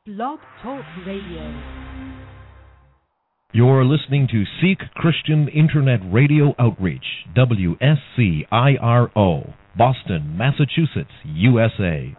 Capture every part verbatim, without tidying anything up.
Blog Talk Radio. You're listening to Seek Christian Internet Radio Outreach, W S C I R O, Boston, Massachusetts, U S A.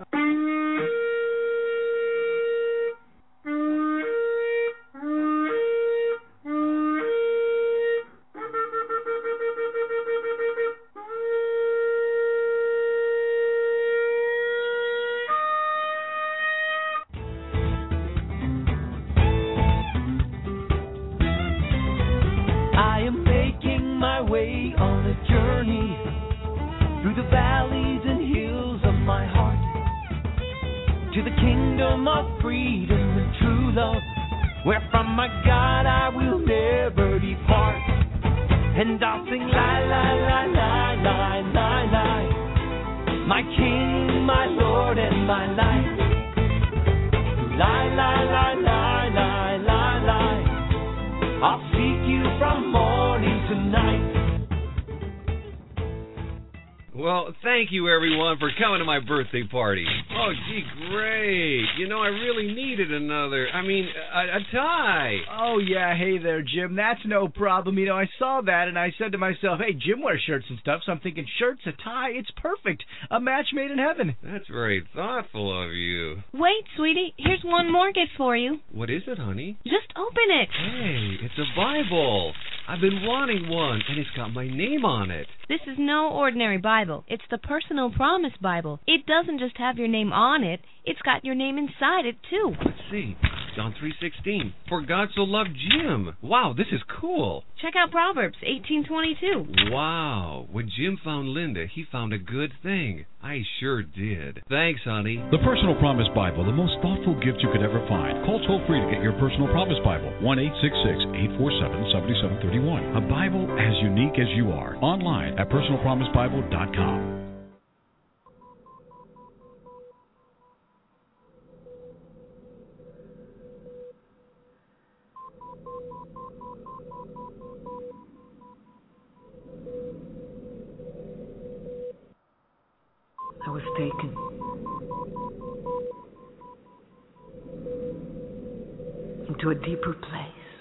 Birthday party. Oh, gee, great. You know, I really needed another, I mean, a, a tie. Oh, yeah, hey there, Jim. That's no problem. You know, I saw that, and I said to myself, hey, Jim wears shirts and stuff, so I'm thinking shirts, a tie, it's perfect. A match made in heaven. That's very thoughtful of you. Wait, sweetie, here's one more gift for you. What is it, honey? Just open it. Hey, it's a Bible. I've been wanting one, and it's got my name on it. This is no ordinary Bible. It's the Personal Promise Bible. It doesn't just have your name on it. It's got your name inside it, too. Let's see. John three sixteen. For God so loved Jim. Wow, this is cool. Check out Proverbs eighteen twenty-two. Wow. When Jim found Linda, he found a good thing. I sure did. Thanks, honey. The Personal Promise Bible, the most thoughtful gift you could ever find. Call toll-free to get your Personal Promise Bible. one eight six six, eight four seven, seven seven three one. A Bible as unique as you are. Online at personal promise bible dot com. I was taken into a deeper place.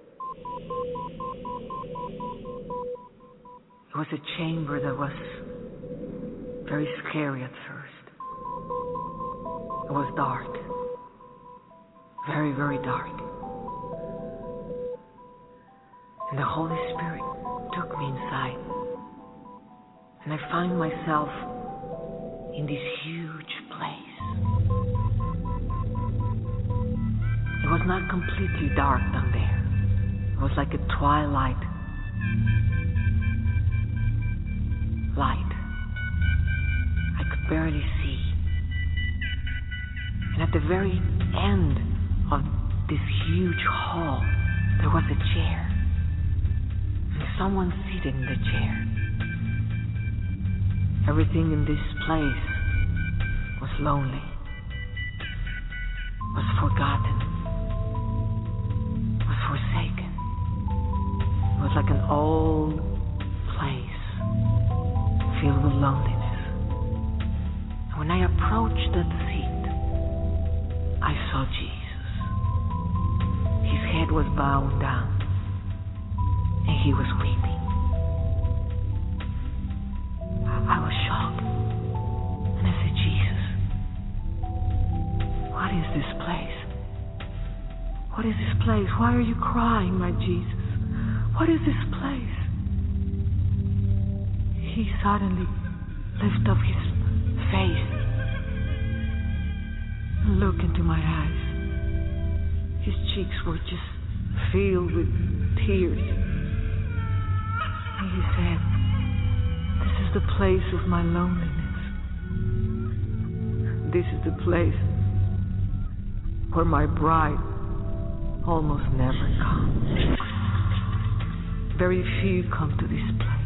It was a chamber that was very scary at first. It was dark, very, very dark. And the Holy Spirit took me inside, and I found myself in this huge place. It was not completely dark down there. It was like a twilight light. I could barely see. And at the very end of this huge hall, there was a chair. And someone seated in the chair. Everything in this place was lonely, was forgotten, was forsaken. It was like an old place filled with loneliness. And when I approached that seat, I saw Jesus. His head was bowed down, and he was weeping. I was shocked, and I said, Jesus, what is this place? What is this place? Why are you crying, my Jesus? What is this place? He suddenly lifted up his face and looked into my eyes. His cheeks were just filled with tears. And he said, this is the place of my loneliness. This is the place where my bride almost never comes. Very few come to this place.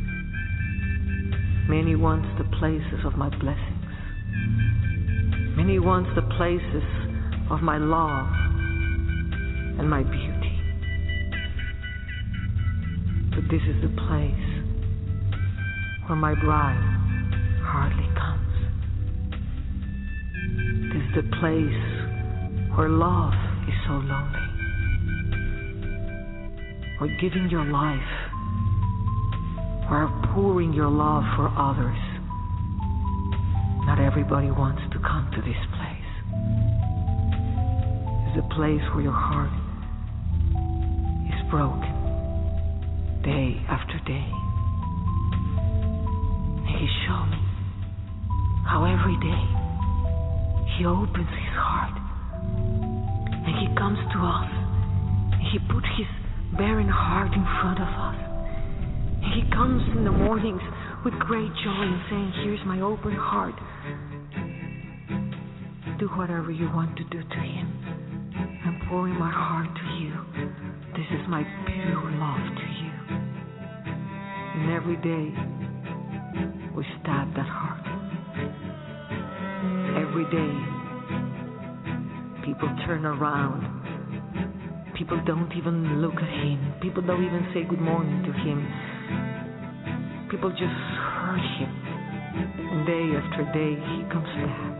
Many wants the places of my blessings. Many wants the places of my love and my beauty. But this is the place where my bride hardly comes. This is the place where love is so lonely, where giving your life, where pouring your love for others. Not everybody wants to come to this place. It's a place where your heart is broken day after day. And He showed me how every day He opens His heart and He comes to us and He puts His barren heart in front of us. And He comes in the mornings with great joy and saying, here's my open heart. Do whatever you want to do to Him. I'm pouring my heart to you. This is my pure love to you. And every day we stab that heart. Every day people turn around. People don't even look at Him. People don't even say good morning to Him. People just hurt Him. And day after day He comes back.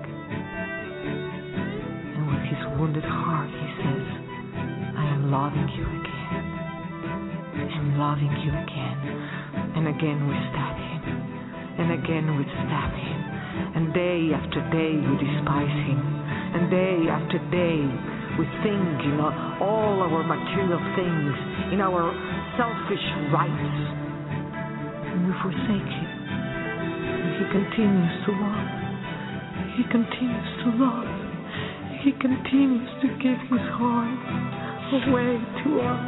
And with His wounded heart He says, I am loving you again. I'm loving you again. And again we stab Him. And again we stab Him. And day after day we despise Him. And day after day we think in all our material things, in our selfish rights. And we forsake Him. And He continues to love. He continues to love. He continues to give His heart away to us.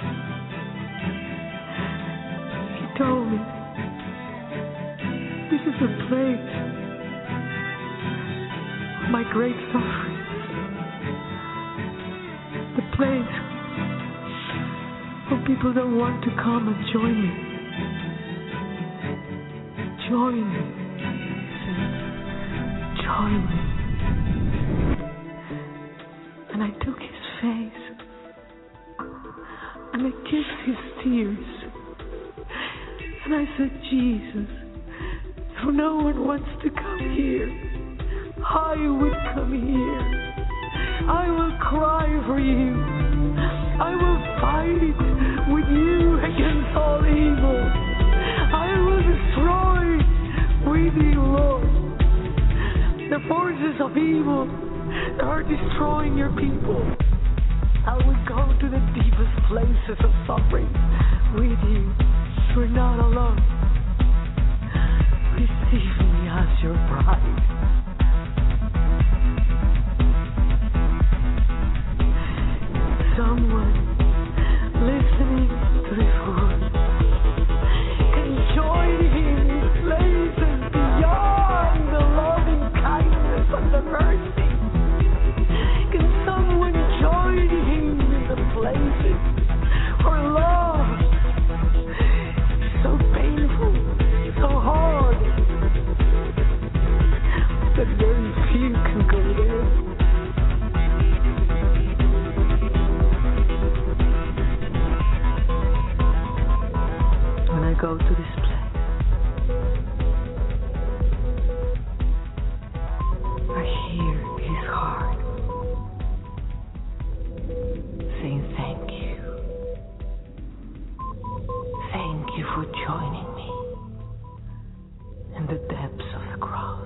He told me, this is a place of my great suffering. The place where people don't want to come and join me. Join me, He said. Join me. And I took His face and I kissed His tears. And I said, Jesus, if no one wants to come here, I will come here. I will cry for you. I will fight with you against all evil. I will destroy with you, Lord, the forces of evil that are destroying your people. I will go to the deepest places of suffering with you. You're not alone. Receive me as your bride. Someone listening to this word can join Him in places beyond the loving kindness and the mercy. Can someone join Him in the places where love is so painful, so hard, that very few can go there? Go to this place. I hear His heart saying thank you. Thank you for joining me in the depths of the cross.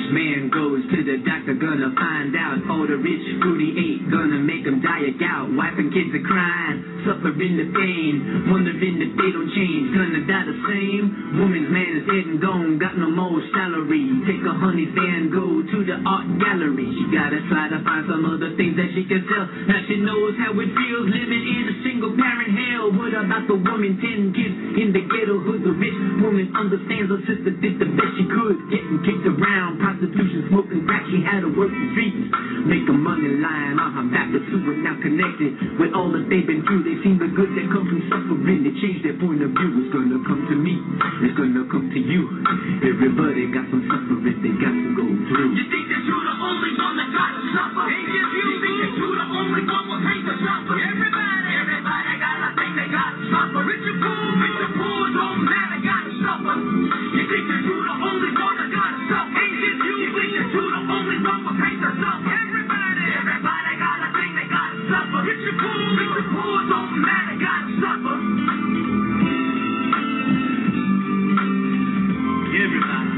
man goes to the doctor, gonna find out all the rich food he ate, gonna make him die of gout. Wife and kids are crying, suffering the pain, wondering if they don't change, gonna die the same. Woman's man is dead and gone, got no more salary. Take a honey stand, go to the art gallery. She gotta try to find some other things that she can sell. Now she knows how it feels living in a single parent hell. What about the woman, ten kids in the ghetto hood? The rich woman understands her sister did the best she could, getting kicked around, prostitution, smoking crack. She had to work the streets, make a money line on her back. The two are now connected with all that they've been through. They seen the good that comes from suffering. They changed their point of view. It's gonna come to me, it's gonna come to you. Everybody got some suffering they got to go through. You think that you're the only one that gotta suffer? Ain't just you. You think that you're the only one with pain to suffer? Everybody, everybody got a thing they gotta suffer. Rich or poor, rich or poor, don't matter, gotta suffer. You think that you're the only one that gotta suffer? Ain't just you. You think that you're the only one with pain to suffer? Everybody, everybody got a thing they gotta suffer. Rich or poor, rich or poor, don't matter, gotta suffer. Everybody.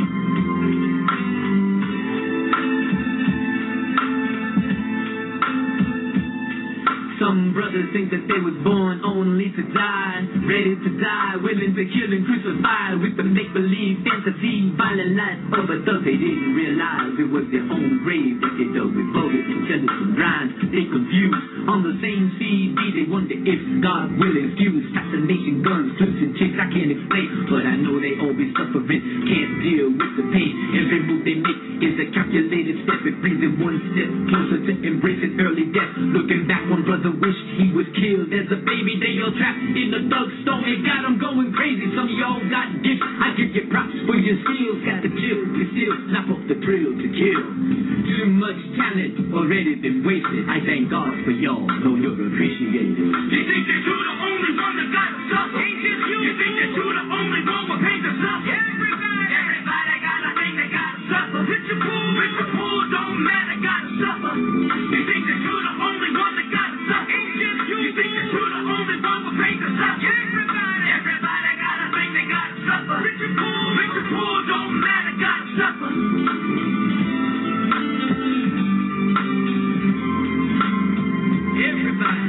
Some brothers think that they was born only to die, ready to die, willing to kill and crucify with the make-believe fantasy, violent life of a thug. They didn't realize it was their own grave that they dug with bogus intelligent rhymes. They confused on the same C D. They wonder if God will excuse fascination, guns, flips, and chicks. I can't explain, but I know they all be suffering, can't deal with the pain. Every move they make is a calculated step. It brings them one step closer to embracing early death. Looking back, one brother wished he was killed as a baby. They all trapped in the thug stone. It got them going crazy. Some of y'all got gifts. I give you props for your skills. Got the chill to still snap off the thrill to kill. Too much talent already been wasted. I thank God for y'all. Know you're appreciated. You think that you're the only one that got to suffer? Ain't just you. You think that you're the only one with pain to suffer? Everybody, everybody got a thing that got to suffer. Rich or poor, rich or poor, don't matter, got to suffer. You think that you're the only one that got to suffer? Ain't just you. You think that you're the only one with pain to suffer? Everybody, everybody got a thing that got to suffer. Rich or poor, rich or poor, don't matter, got to suffer. Everybody.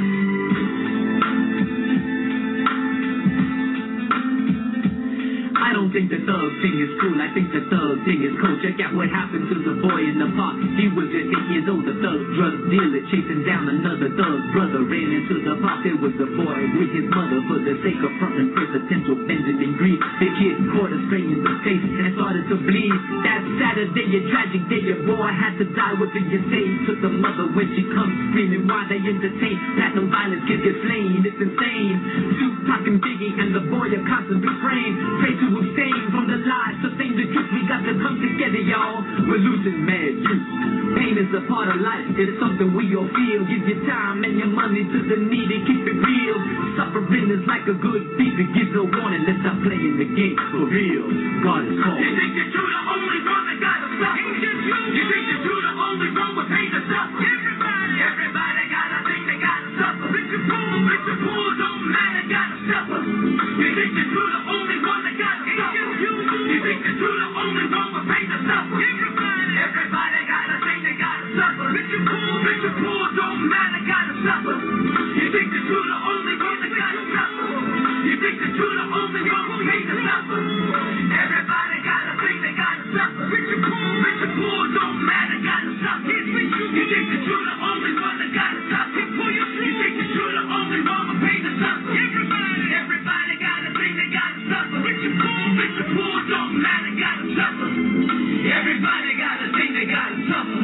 I don't think the thug thing is cool. I think the thug thing is cool. Check out what happened to the boy in the park. He was just eight years old. The thug drug dealer chasing down another thug brother. Ran into the park. There was the boy with his mother. For the sake of fronting presidential Benjamin Green, the kid caught a string in the face and started to bleed. That Saturday, a tragic day, your boy had to die. What did you say to the mother when she comes screaming? Why they entertain platinum violence? Kids get slain. It's insane. Tupac and Biggie and the boy are constantly praying. Pray to abstain from the lies, sustain the truth. We got to come together, y'all. We're losing mad youth. Pain is a part of life. It's something we all feel. Give your time and your money to the needy. Keep it real. Suffering is like a good thief. It gives no warning. Let's stop playing the game for real. God is called. You think that you're the only one that got to suffer? Ain't just you. You think that you're the only one with pain to suffer? Everybody, everybody got a thing they got to suffer. Rich or poor, rich or poor, don't matter, got to suffer. You think that you're the only one that got to suffer? You think that you're the only one with pain to suffer? Everybody, everybody got a thing they got to suffer. Rich or poor, rich or poor, don't matter, got to suffer. You think that you're the only one that got to suffer? You think that you're the only one with pain to suffer? Everybody got a thing they got to suffer. Rich or poor, rich or poor, don't matter, got to suffer. You think that you're the only one that got to suffer? You think that you're the only one with pain to suffer? Everybody, everybody got a thing they got to suffer. Rich or poor, rich or poor, don't matter, got to suffer. Everybody got a thing they got to suffer.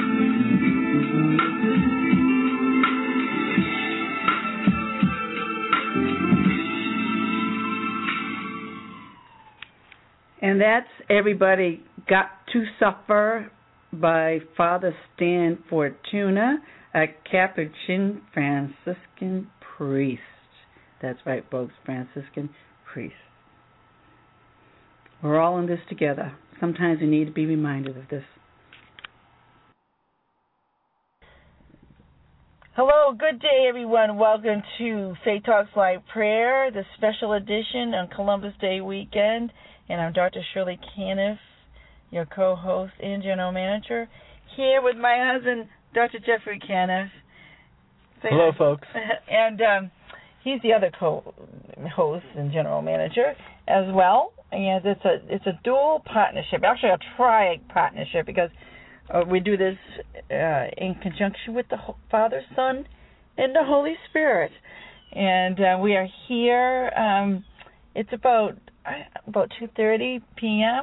And that's Everybody Got to Suffer by Father Stan Fortuna, a Capuchin Franciscan priest. That's right, folks, Franciscan priest. We're all in this together. Sometimes we need to be reminded of this. Hello, good day, everyone. Welcome to Faith Talks Live Prayer, the special edition on Columbus Day weekend. And I'm Doctor Shirley Caniff, your co-host and general manager, here with my husband, Doctor Jeffrey Caniff. Hello, folks. And um, he's the other co-host and general manager as well. And it's a it's a dual partnership, actually a tri partnership, because uh, we do this uh, in conjunction with the Father, Son, and the Holy Spirit. And uh, we are here. Um, it's about about two thirty p.m.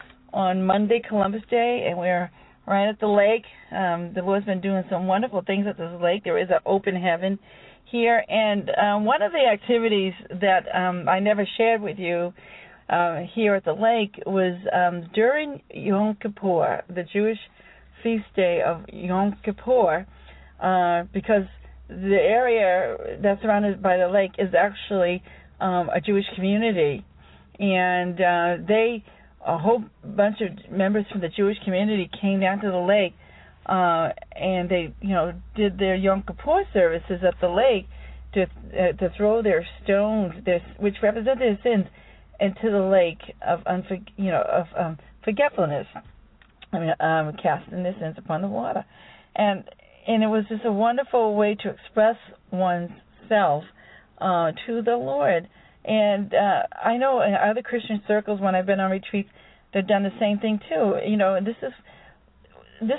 on Monday, Columbus Day, and we're right at the lake. Um, the Lord's been doing some wonderful things at this lake. There is an open heaven here, and um, one of the activities that um, I never shared with you uh, here at the lake was um, during Yom Kippur, the Jewish feast day of Yom Kippur, uh, because the area that's surrounded by the lake is actually um, a Jewish community, and uh, they, a whole bunch of members from the Jewish community came down to the lake, uh, and they, you know, did their Yom Kippur services at the lake to uh, to throw their stones, their, which represent their sins, into the lake of unfor, you know, of um, forgetfulness. I mean, um, casting their sins upon the water, and and it was just a wonderful way to express oneself uh, to the Lord. And uh, I know in other Christian circles, when I've been on retreats, they've done the same thing too. You know, and this is this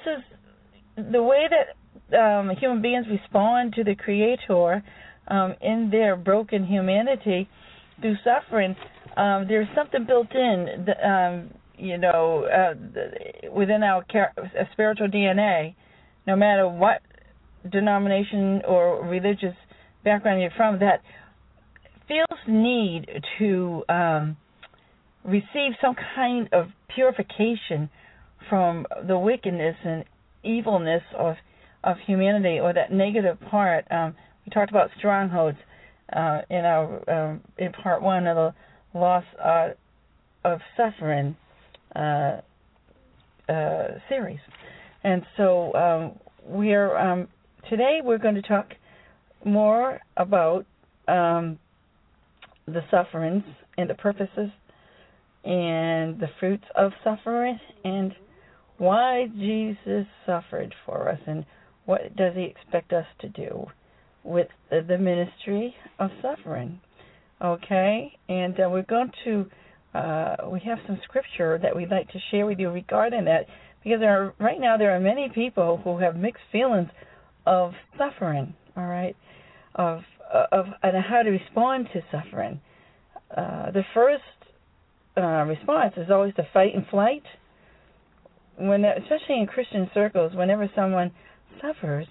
is the way that um, human beings respond to the Creator um, in their broken humanity through suffering. Um, there's something built in, that, um, you know, uh, within our spiritual D N A. No matter what denomination or religious background you're from, that feels need to um, receive some kind of purification from the wickedness and evilness of of humanity, or that negative part. Um, we talked about strongholds uh, in our um, in part one of the loss uh, of suffering uh, uh, series, and so um, we're um, today we're going to talk more about Um, the sufferings and the purposes and the fruits of suffering, and why Jesus suffered for us, and what does he expect us to do with the ministry of suffering. Okay, and uh, we're going to uh, we have some scripture that we'd like to share with you regarding that, because there are, right now there are many people who have mixed feelings of suffering, all right, of of and how to respond to suffering. Uh, the first uh, response is always to fight and flight. When, especially in Christian circles, whenever someone suffers,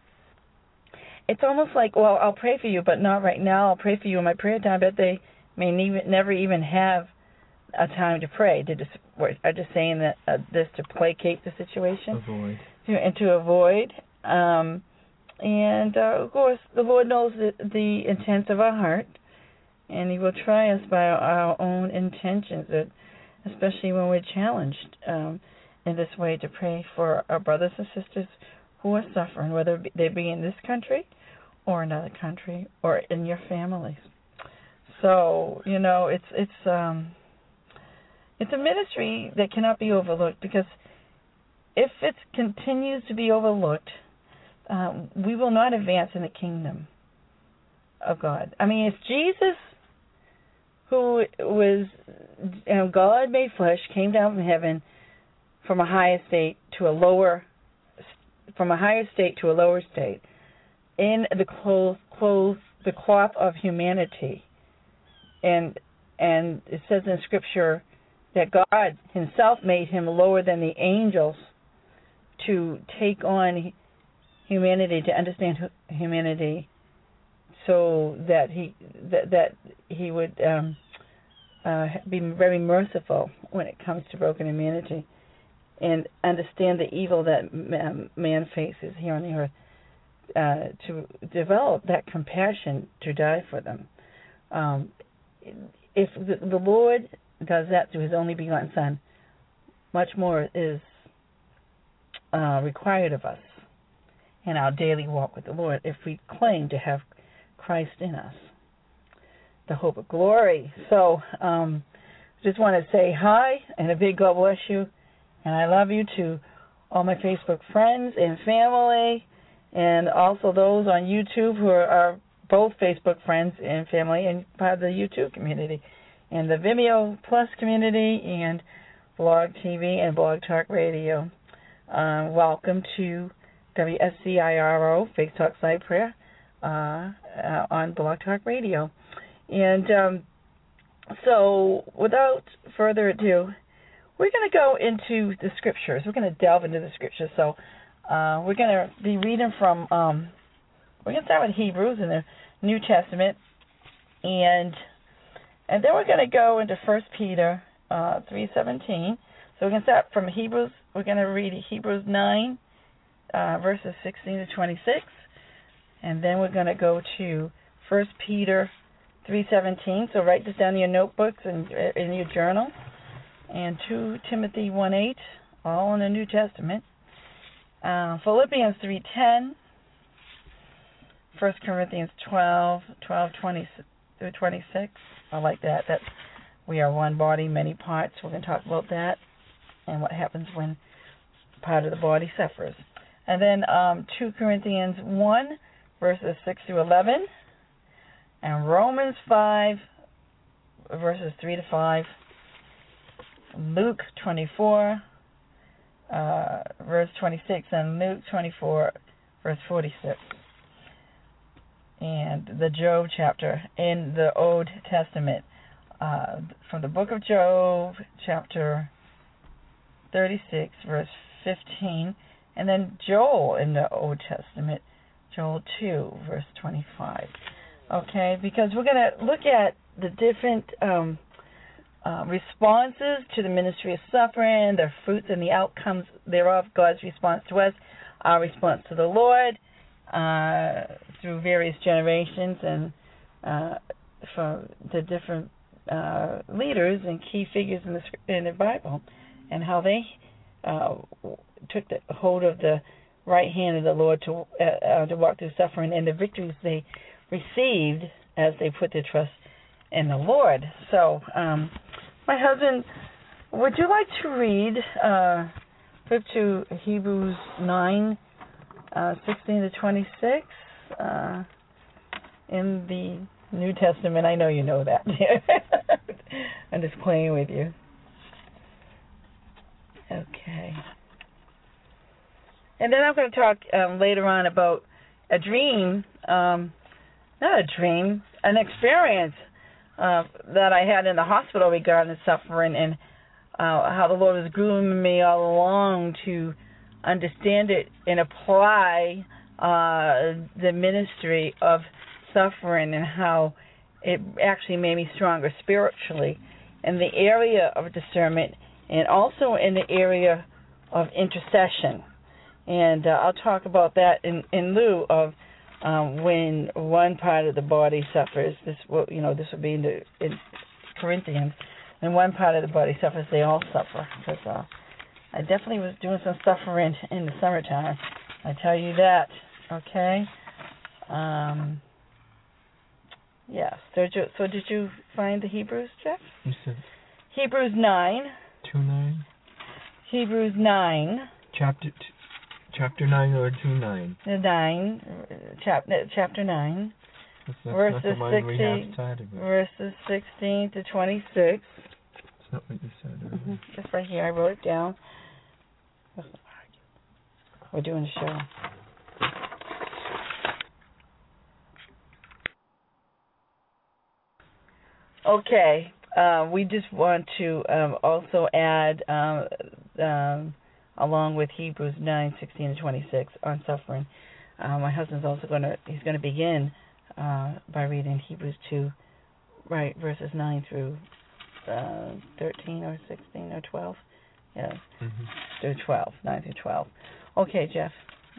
it's almost like, well, I'll pray for you, but not right now. I'll pray for you in my prayer time, but they may ne- never even have a time to pray. They're just, are just saying that uh, this to placate the situation, avoid, to, and to avoid. Um, And, uh, of course, the Lord knows the, the intents of our heart, and he will try us by our own intentions, especially when we're challenged um, in this way to pray for our brothers and sisters who are suffering, whether they be in this country or another country or in your families. So, you know, it's it's um, it's a ministry that cannot be overlooked, because if it continues to be overlooked, Um, we will not advance in the kingdom of God. I mean, if Jesus, who was you know, God made flesh, came down from heaven from a higher state to a lower, from a higher state to a lower state, in the clothes, clothes the cloth of humanity, and and it says in Scripture that God Himself made Him lower than the angels to take on humanity, to understand humanity, so that he that, that he would um, uh, be very merciful when it comes to broken humanity, and understand the evil that man faces here on the earth, uh, to develop that compassion to die for them. Um, if the, the Lord does that through His only begotten Son, much more is uh, required of us in our daily walk with the Lord, if we claim to have Christ in us, the hope of glory. So, um, just want to say hi and a big God bless you, And I love you to all my Facebook friends and family, and also those on YouTube who are, are both Facebook friends and family and part of the YouTube community, and the Vimeo Plus community, and Blog T V and Blog Talk Radio. Uh, welcome to W S C I R O, Faith Talk Side Prayer, uh, uh, on Blog Talk Radio. And um, so, without further ado, we're going to go into the Scriptures. We're going to delve into the Scriptures. So, uh, we're going to be reading from, um, we're going to start with Hebrews in the New Testament, and and then we're going to go into First Peter uh, three seventeen. So we're going to start from Hebrews. We're going to read Hebrews nine, uh, verses sixteen to twenty-six, and then we're going to go to First Peter three seventeen. So write this down in your notebooks and in your journal. And two Timothy one eight, all in the New Testament. Uh, Philippians three ten. First Corinthians twelve, twelve twenty through twenty-six. I like that. That we are one body, many parts. We're going to talk about that and what happens when part of the body suffers. And then um, two Corinthians one, verses six through eleven. And Romans five, verses three to five. Luke twenty-four, uh, verse twenty-six, and Luke twenty-four, verse forty-six. And the Job chapter in the Old Testament, uh, from the book of Job, chapter thirty-six, verse fifteen, and then Joel in the Old Testament, Joel two, verse twenty-five. Okay, because we're going to look at the different um, uh, responses to the ministry of suffering, their fruits and the outcomes thereof, God's response to us, our response to the Lord, uh, through various generations, and uh, from the different uh, leaders and key figures in the in the Bible, and how they uh, took the hold of the right hand of the Lord to uh, uh, to walk through suffering, and the victories they received as they put their trust in the Lord. So, um, my husband, would you like to read uh, flip to Hebrews nine, uh, sixteen to twenty-six, uh, in the New Testament? I know you know that. I'm just playing with you. Okay. And then I'm going to talk um, later on about a dream, um, not a dream, an experience uh, that I had in the hospital regarding suffering, and uh, how the Lord was grooming me all along to understand it and apply uh, the ministry of suffering, and how it actually made me stronger spiritually in the area of discernment, and also in the area of intercession. And uh, I'll talk about that in, in lieu of um, when one part of the body suffers. This will, you know, this will be in, the, in Corinthians. When one part of the body suffers, they all suffer. Because uh, I definitely was doing some suffering in the summertime. I tell you that. Okay. Um, yeah. So, so did you find the Hebrews, Jeff? You said Hebrews nine. Two nine. Hebrews nine. Chapter two. Chapter nine or two nine? The nine, chap, chapter nine, that's, that's verses not the one sixteen, we have started with. verses sixteen to twenty-six. That's not what you said earlier. Mm-hmm. Just right here, I wrote it down. We're doing a show. Okay, uh, we just want to um, also add. Um, um, along with Hebrews nine, sixteen to twenty-six on suffering. Uh, my husband's also going to, he's going to begin uh, by reading Hebrews two, right, verses nine through uh, thirteen or sixteen or twelve. Yeah, mm-hmm. through twelve, nine through twelve. Okay, Jeff.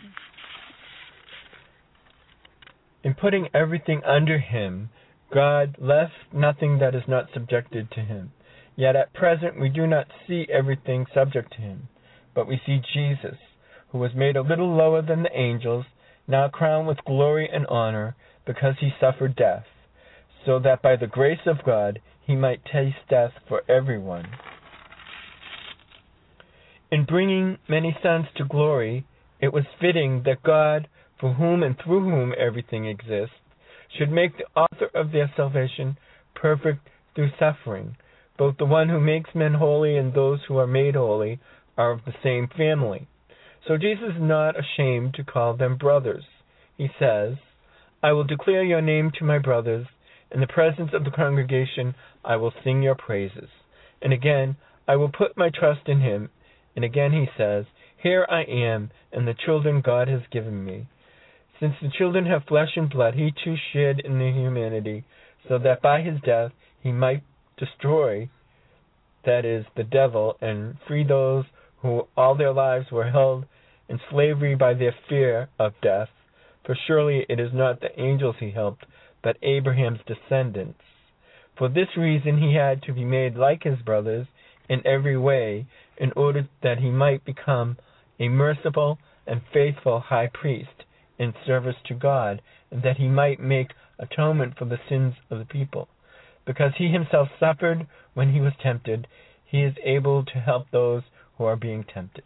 In putting everything under him, God left nothing that is not subjected to him. Yet at present we do not see everything subject to him. But we see Jesus, who was made a little lower than the angels, now crowned with glory and honor, because he suffered death, so that by the grace of God he might taste death for everyone. In bringing many sons to glory, it was fitting that God, for whom and through whom everything exists, should make the author of their salvation perfect through suffering. Both the one who makes men holy and those who are made holy are of the same family. So Jesus is not ashamed to call them brothers. He says, I will declare your name to my brothers. In the presence of the congregation, I will sing your praises. And again, I will put my trust in him. And again he says, here I am, and the children God has given me. Since the children have flesh and blood, he too shared in their humanity, so that by his death he might destroy, that is, the devil, and free those who all their lives were held in slavery by their fear of death. For surely it is not the angels he helped, but Abraham's descendants. For this reason he had to be made like his brothers in every way, in order that he might become a merciful and faithful high priest in service to God, and that he might make atonement for the sins of the people. Because he himself suffered when he was tempted, he is able to help those who are being tempted.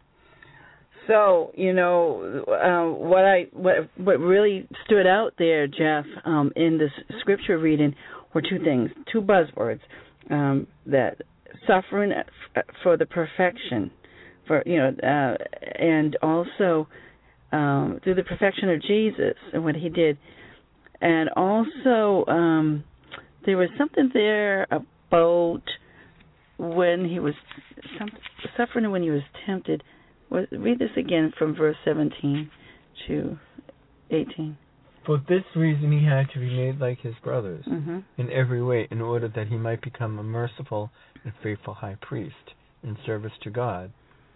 So, you know, uh, what I what what really stood out there, Jeff, um, in this scripture reading were two things, two buzzwords, um, that suffering for the perfection, for you know, uh, and also um, through the perfection of Jesus and what he did, and also um, there was something there about when he was some, suffering when he was tempted. Read this again from verse seventeen to eighteen. For this reason he had to be made like his brothers mm-hmm. in every way, in order that he might become a merciful and faithful high priest in service to God,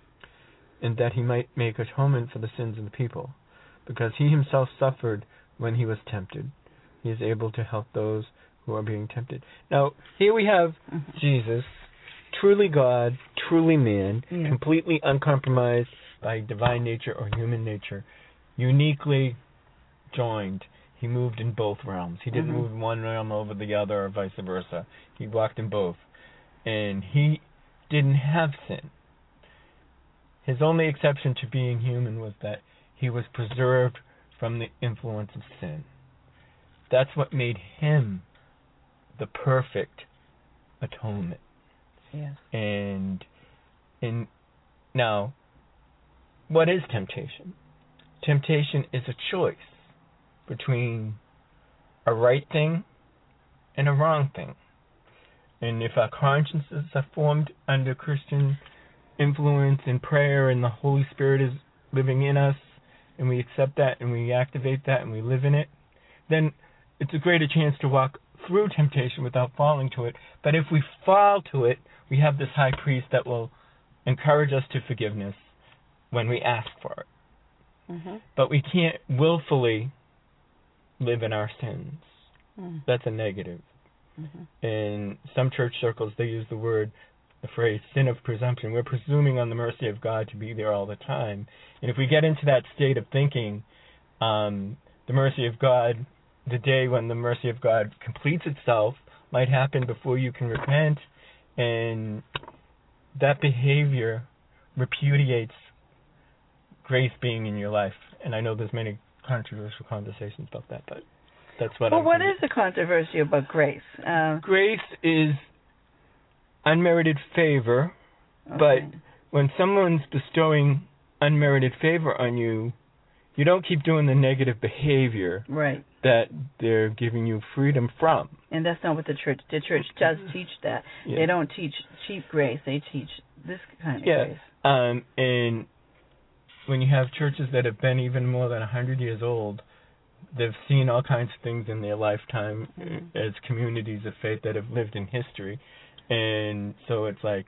and that he might make atonement for the sins of the people. Because he himself suffered when he was tempted, he is able to help those who are being tempted. Now, here we have mm-hmm. Jesus, truly God, truly man, yeah. completely uncompromised by divine nature or human nature, uniquely joined. He moved in both realms. He didn't mm-hmm. move one realm over the other or vice versa. He walked in both. And he didn't have sin. His only exception to being human was that he was preserved from the influence of sin. That's what made him the perfect atonement. Yes. And in now, what is temptation? Temptation is a choice between a right thing and a wrong thing. And if our consciences are formed under Christian influence and prayer and the Holy Spirit is living in us, and we accept that and we activate that and we live in it, then it's a greater chance to walk through temptation without falling to it. But if we fall to it, we have this high priest that will encourage us to forgiveness when we ask for it. Mm-hmm. But we can't willfully live in our sins. Mm-hmm. That's a negative. Mm-hmm. In some church circles, they use the word, the phrase, sin of presumption. We're presuming on the mercy of God to be there all the time. And if we get into that state of thinking, um, the mercy of God, the day when the mercy of God completes itself, might happen before you can repent, and that behavior repudiates grace being in your life. And I know there's many controversial conversations about that, but that's what well, I'm what thinking. is the controversy about grace? Uh, grace is unmerited favor, okay. but when someone's bestowing unmerited favor on you, you don't keep doing the negative behavior right. that they're giving you freedom from. And that's not what the church, the church does teach that. Yeah. They don't teach cheap grace. They teach this kind of yeah. grace. Um, and when you have churches that have been even more than one hundred years old, they've seen all kinds of things in their lifetime mm-hmm. as communities of faith that have lived in history. And so it's like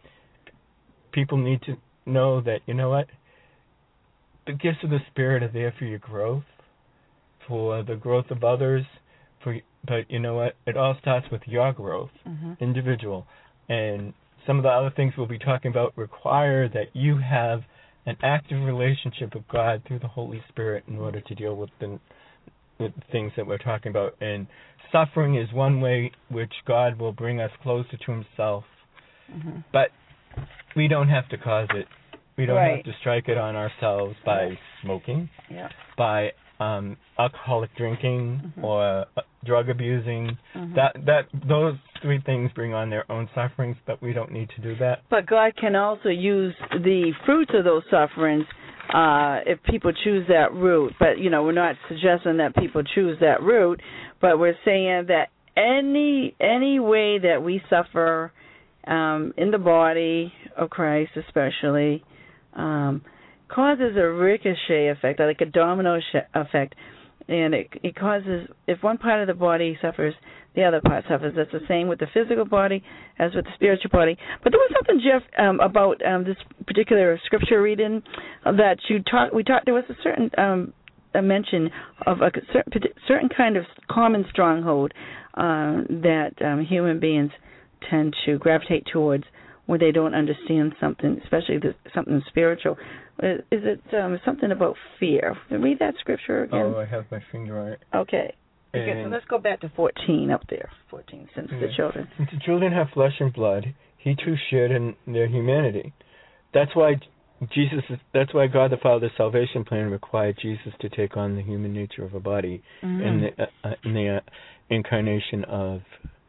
people need to know that, you know what, the gifts of the Spirit are there for your growth, for the growth of others, for but you know what, it all starts with your growth, mm-hmm. individual. And some of the other things we'll be talking about require that you have an active relationship with God through the Holy Spirit in order to deal with the, with the things that we're talking about. And suffering is one way which God will bring us closer to himself. Mm-hmm. But we don't have to cause it. We don't Right. have to strike it on ourselves by smoking, Yeah. by um, alcoholic drinking, Mm-hmm. or uh, drug abusing. Mhm. That that those three things bring on their own sufferings, but we don't need to do that. But God can also use the fruits of those sufferings uh, if people choose that route. But, you know, we're not suggesting that people choose that route, but we're saying that any any way that we suffer um, in the body of Christ especially um, causes a ricochet effect, like a domino sh- effect. And it, it causes, if one part of the body suffers, the other part suffers. That's the same with the physical body as with the spiritual body. But there was something, Jeff, um, about um, this particular scripture reading that you talked. We talked. There was a certain um, a mention of a certain, certain kind of common stronghold uh, that um, human beings tend to gravitate towards when they don't understand something, especially the, something spiritual. Is it um, something about fear? Read that scripture again. Oh, I have my finger on it. Okay. Okay, so And- let's go back to fourteen up there. fourteen, since the Yeah. children. Since the children have flesh and blood, he too shared in their humanity. That's why Jesus. Is, that's why God the Father's salvation plan required Jesus to take on the human nature of a body Mhm. in the uh, uh, in the uh, incarnation of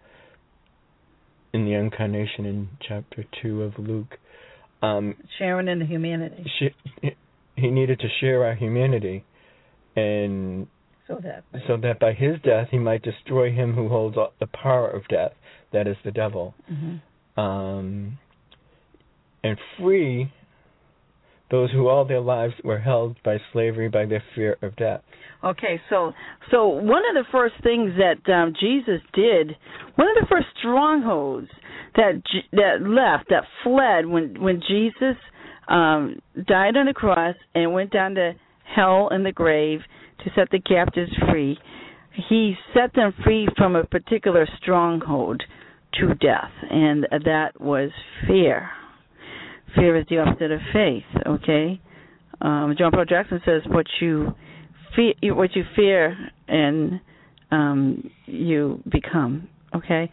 in the incarnation in chapter two of Luke. Um, Sharing in the humanity. sh- he needed to share our humanity, and So that. so that by his death he might destroy him who holds the power of death, that is the devil, Mm-hmm. um, and free those who all their lives were held by slavery by their fear of death. Okay, so so one of the first things that um, Jesus did, one of the first strongholds that J- that left, that fled when when Jesus um, died on the cross and went down to hell and the grave to set the captives free, he set them free from a particular stronghold to death, and that was fear. Fear is the opposite of faith, okay? Um, John Paul Jackson says, what you fear, what you fear and um, you become, okay?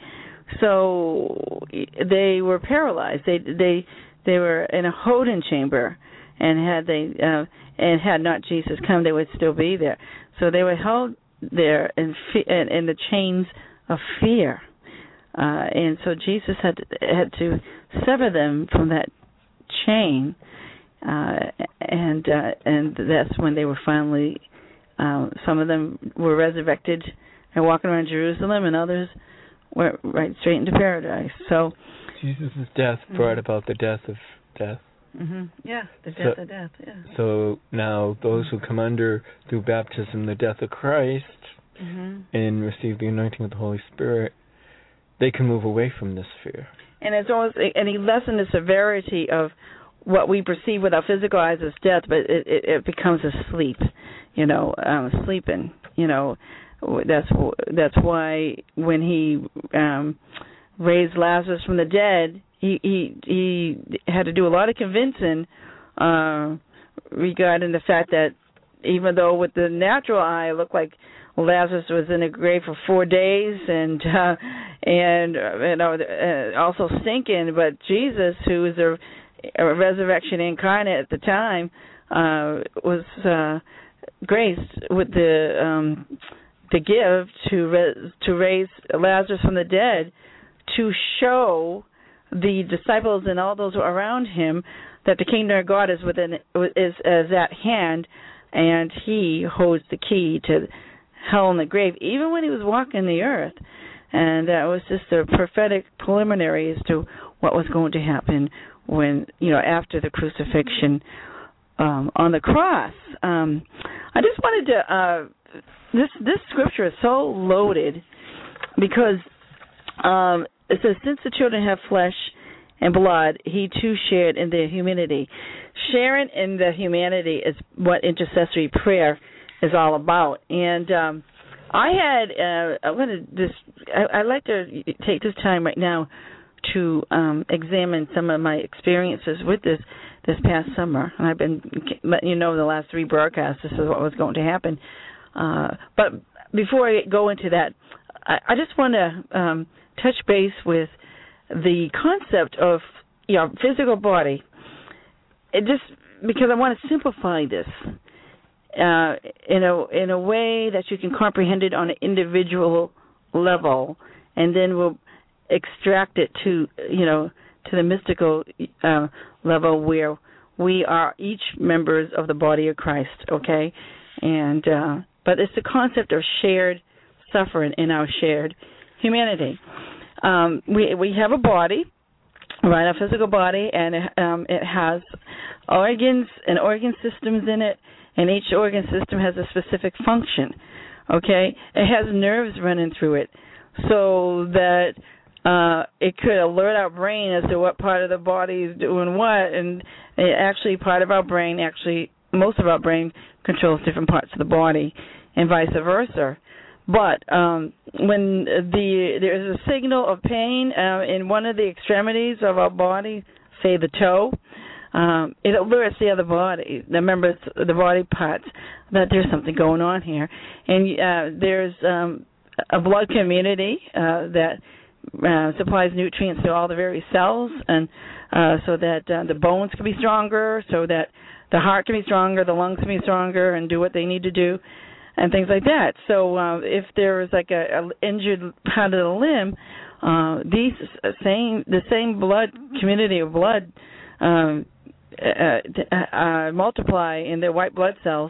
So they were paralyzed. They they they were in a holding chamber, and had they uh, and had not Jesus come, they would still be there. So they were held there in fe- in, in the chains of fear, uh, and so Jesus had had to sever them from that chain, uh, and uh, and that's when they were finally. Uh, some of them were resurrected and walking around Jerusalem, and others went right straight into paradise. So Jesus' death brought about the death of death. mm-hmm. yeah, the So- death of death. Yeah. So now those who come under through baptism the death of Christ Mm-hmm. and receive the anointing of the Holy Spirit, they can move away from this fear. And it's always, and he lessened the severity of what we perceive with our physical eyes as death, but it, it, it becomes a sleep, you know, um, sleeping. You know, that's that's why when he um, raised Lazarus from the dead, he he he had to do a lot of convincing uh, regarding the fact that even though with the natural eye it looked like Lazarus was in a grave for four days and uh, and uh, you know uh, also stinking, but Jesus, who is a, a resurrection incarnate at the time, uh, was uh, graced with the um, the gift to re- to raise Lazarus from the dead, to show the disciples and all those around him that the kingdom of God is within is, is at hand, and he holds the key to hell and the grave, even when he was walking the earth. And that was just a prophetic preliminary as to what was going to happen when, you know, after the crucifixion um, on the cross. Um, I just wanted to, uh, this this scripture is so loaded because um, it says, since the children have flesh and blood, he too shared in their humanity. Sharing in the humanity is what intercessory prayer is all about. And um, I had, uh, I wanted this, I, I'd like to take this time right now to um, examine some of my experiences with this this past summer. And I've been letting you know the last three broadcasts, this is what was going to happen. Uh, but before I go into that, I, I just want to um, touch base with the concept of your physical body. it just because I want to simplify this uh, in a in a way that you can comprehend it on an individual level, and then we'll extract it to you know to the mystical uh, level where we are each members of the body of Christ. Okay, and uh, but it's the concept of shared suffering in our shared humanity. Um, we we have a body, right? A physical body, and it, um, it has organs and organ systems in it, and each organ system has a specific function. Okay, it has nerves running through it, so that uh, it could alert our brain as to what part of the body is doing what, and it actually part of our brain, actually most of our brain controls different parts of the body, and vice versa. But um, when the there is a signal of pain uh, in one of the extremities of our body, say the toe, um, it alerts the other body, the members, the body parts, that there's something going on here. And uh, there's um, a blood community uh, that uh, supplies nutrients to all the various cells, and uh, so that uh, the bones can be stronger, so that the heart can be stronger, the lungs can be stronger, and do what they need to do, and things like that. So uh, if there is like a, a injured part of the limb, uh, these same the same blood community of blood um, uh, uh, multiply in their white blood cells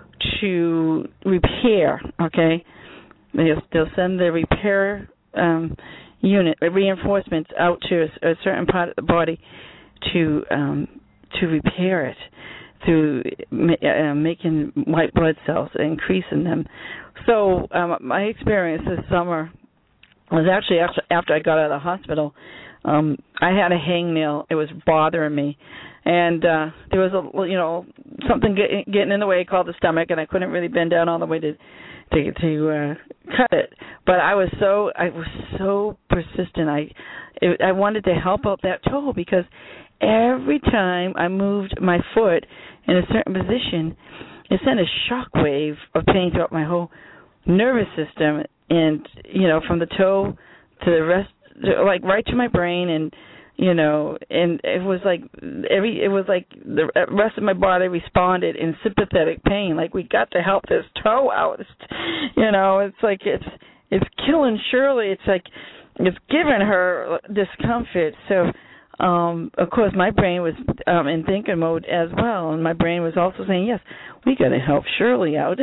to repair. Okay, they'll, they'll send the repair um, unit reinforcements out to a, a certain part of the body to um, to repair it, through uh, making white blood cells, increasing them. So um, my experience this summer was actually after, after I got out of the hospital. Um, I had a hangnail. It was bothering me. And uh, there was, a you know, something get, getting in the way called the stomach, and I couldn't really bend down all the way to to, to uh, cut it. But I was so I was so persistent. I it, I wanted to help out that toe, because every time I moved my foot in a certain position, it sent a shock wave of pain throughout my whole nervous system, and you know, from the toe to the rest, like right to my brain, and you know, and it was like every, it was like the rest of my body responded in sympathetic pain. Like, we got to help this toe out. It's, you know, it's like it's it's killing Shirley. It's like it's giving her discomfort. So. Um, of course, my brain was um, in thinking mode as well, and my brain was also saying, yes, we got to help Shirley out.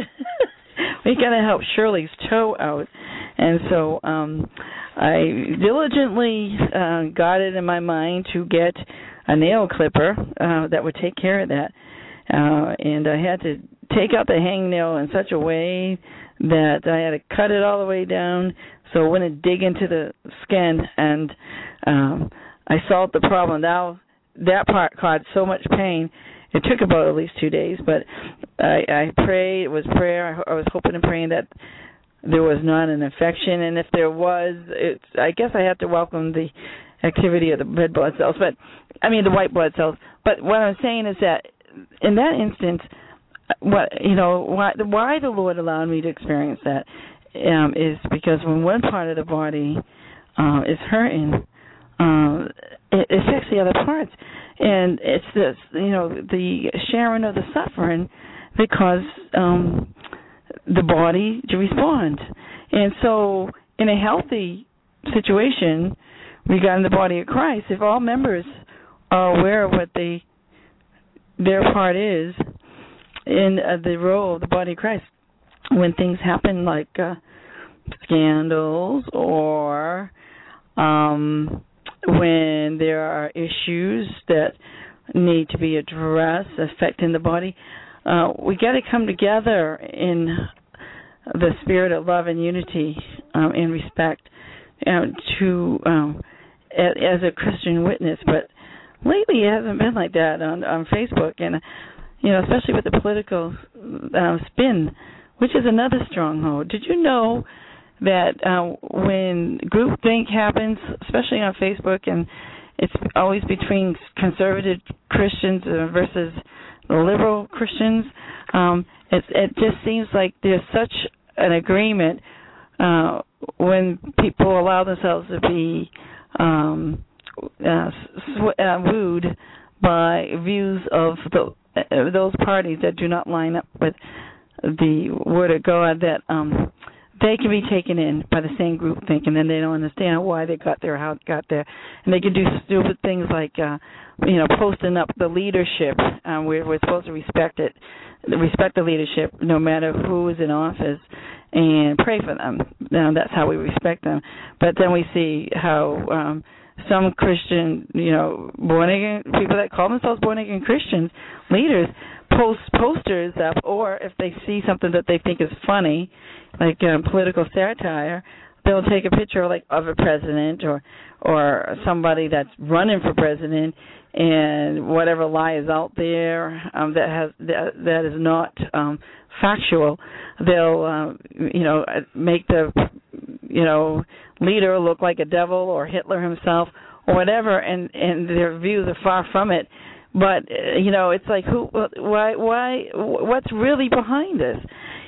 we got to help Shirley's toe out. And so um, I diligently uh, got it in my mind to get a nail clipper uh, that would take care of that. Uh, and I had to take out the hangnail in such a way that I had to cut it all the way down so it wouldn't dig into the skin, and um I solved the problem. Now that part caused so much pain. It took about at least two days, but I, I prayed. It was prayer. I, I was hoping and praying that there was not an infection, and if there was, it's, I guess I have to welcome the activity of the red blood cells, but I mean the white blood cells. But what I'm saying is that in that instance, what you know, why, why the Lord allowed me to experience that um, is because when one part of the body uh, is hurting, Uh, it affects the other parts, and it's this, you know, the sharing of the suffering that causes um, the body to respond. And so, in a healthy situation regarding the body of Christ, if all members are aware of what they their part is in uh, the role of the body of Christ, when things happen like uh, scandals or um, when there are issues that need to be addressed affecting the body, uh, we got to come together in the spirit of love and unity um, and respect uh, to um, as a Christian witness. But lately it hasn't been like that on, on Facebook, and you know, especially with the political uh, spin, which is another stronghold. Did you know that uh, when groupthink happens, especially on Facebook, and it's always between conservative Christians versus liberal Christians, um, it, it just seems like there's such an agreement uh, when people allow themselves to be um, uh, sw- uh, wooed by views of the, uh, those parties that do not line up with the Word of God, that um, they can be taken in by the same group thinking, and they don't understand why they got there, how it got there. And they can do stupid things like, uh, you know, posting up the leadership. Um, we're, we're supposed to respect it, respect the leadership no matter who is in office, and pray for them. Now, that's how we respect them. But then we see how um, some Christian, you know, born-again, people that call themselves born-again Christians, leaders, post posters up, or if they see something that they think is funny, like um, political satire, they'll take a picture like of a president or or somebody that's running for president, and whatever lie is out there um, that has that, that is not um, factual, they'll uh, you know make the you know leader look like a devil or Hitler himself or whatever, and and their views are far from it. But you know, it's like who, why, why, what's really behind this?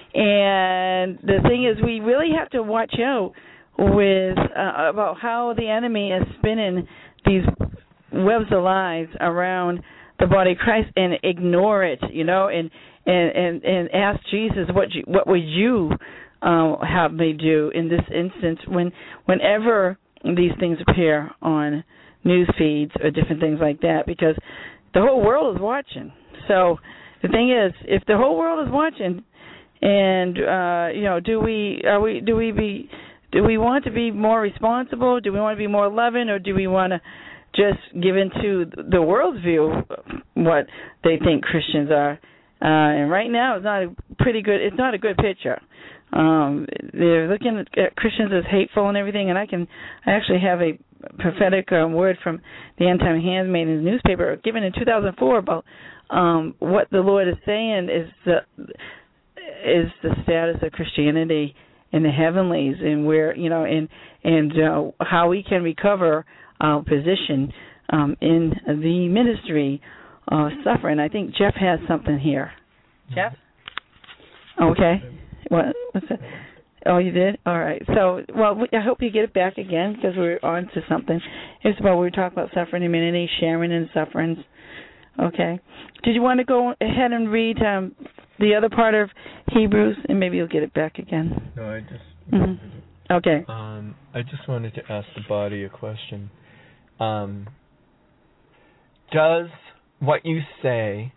And the thing is, we really have to watch out with uh, about how the enemy is spinning these webs of lies around the body of Christ and ignore it, you know, and and and, and ask Jesus, what you, what would you uh, have me do in this instance? When whenever these things appear on news feeds or different things like that, because the whole world is watching. So the thing is, if the whole world is watching, and uh, you know, do we are we do we be do we want to be more responsible? Do we want to be more loving, or do we want to just give into the world's view of what they think Christians are? Uh, and right now, it's not a pretty good. It's not a good picture. Um, they're looking at Christians as hateful and everything, and I can I actually have a prophetic um, word from the End Time Handmaid's newspaper given in two thousand four about um, what the Lord is saying is the is the status of Christianity in the heavenlies, and where you know and and uh, how we can recover our position um, in the ministry of suffering. I think Jeff has something here. Jeff? Okay. What? What's that? Oh, you did? All right. So, well, I hope you get it back again, because we're on to something. It's about, we were talking about suffering immunity, sharing and sufferings. Okay. Did you want to go ahead and read um, the other part of Hebrews, and maybe you'll get it back again? No, I just... Mm-hmm. Okay. Um, I just wanted to ask the body a question. Um, does what you say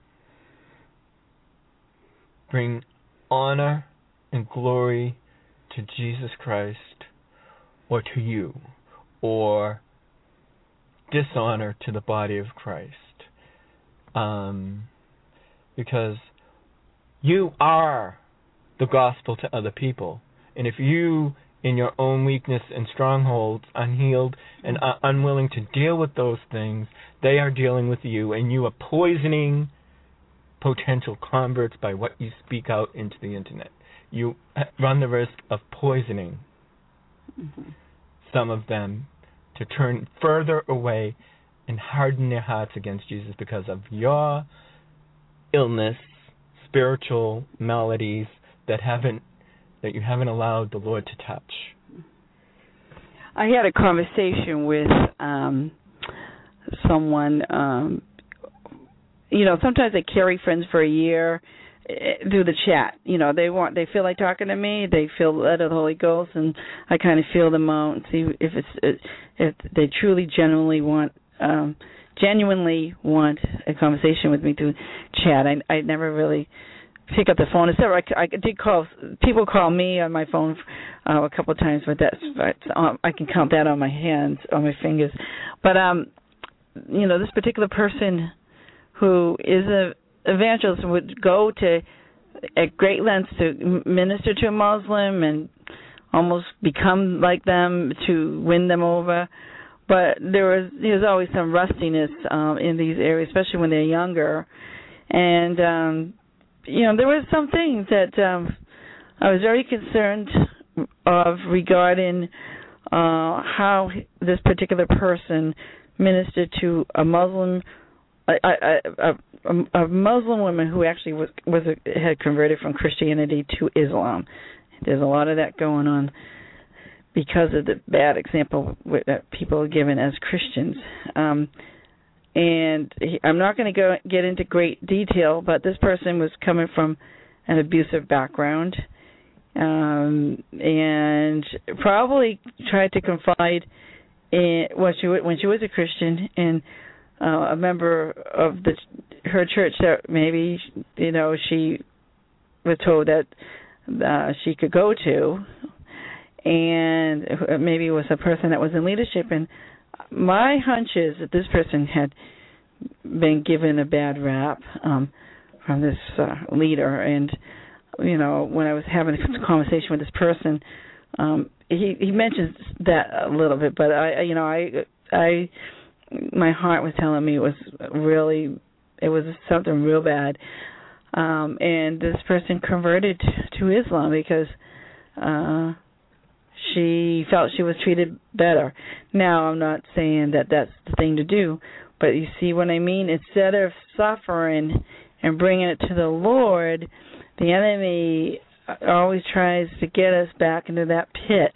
bring honor and glory to Jesus Christ, or to you, or dishonor to the body of Christ? Um, because you are the gospel to other people, and if you, in your own weakness and strongholds, unhealed and uh, unwilling to deal with those things, they are dealing with you, and you are poisoning potential converts by what you speak out into the internet. You run the risk of poisoning mm-hmm. some of them to turn further away and harden their hearts against Jesus because of your illness, spiritual maladies that haven't that you haven't allowed the Lord to touch. I had a conversation with um, someone. Um, you know, sometimes they carry friends for a year through the chat. You know, they want, they feel like talking to me. They feel led of the Holy Ghost, and I kind of feel them out and see if it's if they truly, genuinely want, um, genuinely want a conversation with me through chat. I I never really pick up the phone. Except I, I did call people call me on my phone uh, a couple of times, but that's but, um, I can count that on my hands, on my fingers. But um, you know, this particular person who is a evangelist would go to at great lengths to minister to a Muslim and almost become like them to win them over. But there was there's always some rustiness um, in these areas, especially when they're younger. And um, you know, there were some things that um, I was very concerned of regarding uh, how this particular person ministered to a Muslim, a, a, a, a Muslim woman who actually was was a, had converted from Christianity to Islam. There's a lot of that going on because of the bad example that people are given as Christians. Um, and he, I'm not going to go get into great detail, but this person was coming from an abusive background, um, and probably tried to confide in when she when she was a Christian in uh, a member of the her church that maybe you know she was told that uh, she could go to, and maybe it was a person that was in leadership. And my hunch is that this person had been given a bad rap um, from this uh, leader. And, you know, when I was having a conversation with this person, um, he, he mentions that a little bit. But, I, you know, I, I, my heart was telling me it was really, it was something real bad. Um, and this person converted to Islam because uh, she felt she was treated better. Now, I'm not saying that that's the thing to do, but you see what I mean? Instead of suffering and bringing it to the Lord, the enemy always tries to get us back into that pit,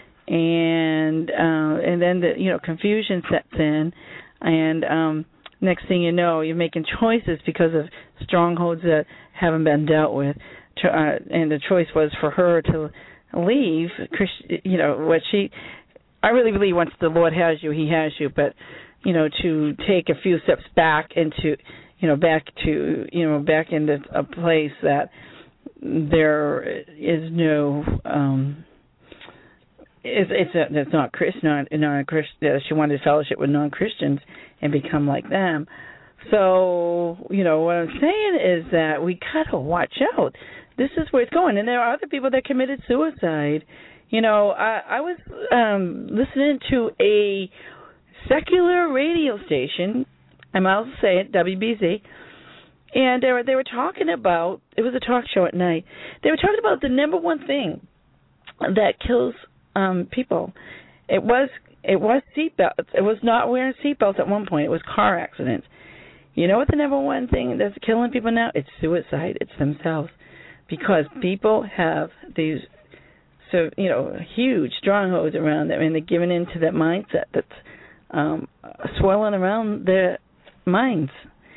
and uh, and then the you know confusion sets in, and um, next thing you know, you're making choices because of strongholds that haven't been dealt with, uh, and the choice was for her to leave. You know what she? I really believe once the Lord has you, He has you. But you know, to take a few steps back into, you know, back to, you know, back into a place that there is no, um, it's it's, a, it's not Christian, not non Christian. She wanted to fellowship with non-Christians and become like them. So, you know, what I'm saying is that we gotta watch out. This is where it's going, and there are other people that committed suicide. You know, I, I was um, listening to a secular radio station, I might as well say it, W B Z, and they were they were talking about, it was a talk show at night, they were talking about the number one thing that kills um, people. It was it was seatbelts. It was not wearing seatbelts at one point. It was car accidents. You know what the number one thing that's killing people now? It's suicide. It's themselves, because people have these so you know huge strongholds around them, and they're giving into that mindset that's Um, swirling around their minds,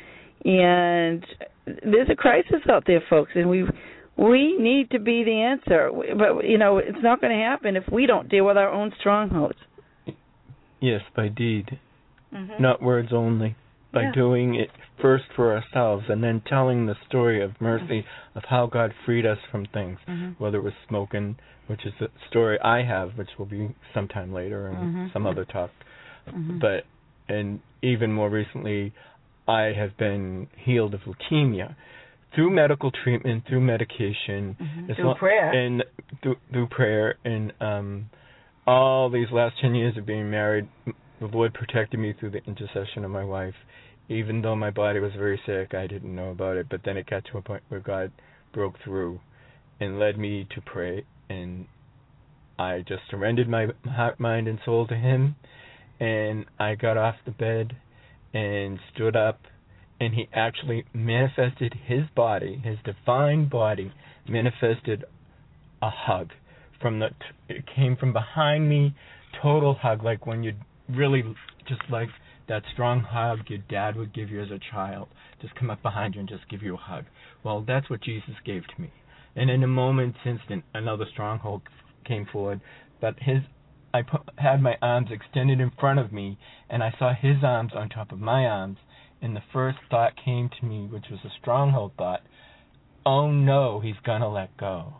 and there's a crisis out there, folks, and we we need to be the answer. But you know, it's not going to happen if we don't deal with our own strongholds. Yes, by deed, mm-hmm. not words only. By yeah. doing it first for ourselves, and then telling the story of mercy mm-hmm. of how God freed us from things, mm-hmm. whether it was smoking, which is a story I have, which will be sometime later, and mm-hmm. some other talk. Mm-hmm. But, and even more recently, I have been healed of leukemia through medical treatment, through medication, mm-hmm. through long, prayer, and through, through prayer, and um, all these last ten years of being married, the Lord protected me through the intercession of my wife. Even though my body was very sick, I didn't know about it. But then it got to a point where God broke through and led me to pray, and I just surrendered my heart, mind, and soul to Him. And I got off the bed and stood up, and He actually manifested His body, His divine body, manifested a hug from the. It came from behind me, total hug, like when you really just like that strong hug your dad would give you as a child, just come up behind you and just give you a hug. Well, that's what Jesus gave to me, and in a moment's instant, another stronghold came forward, but His. I put, had my arms extended in front of me, and I saw His arms on top of my arms, and the first thought came to me, which was a stronghold thought, oh no, He's going to let go.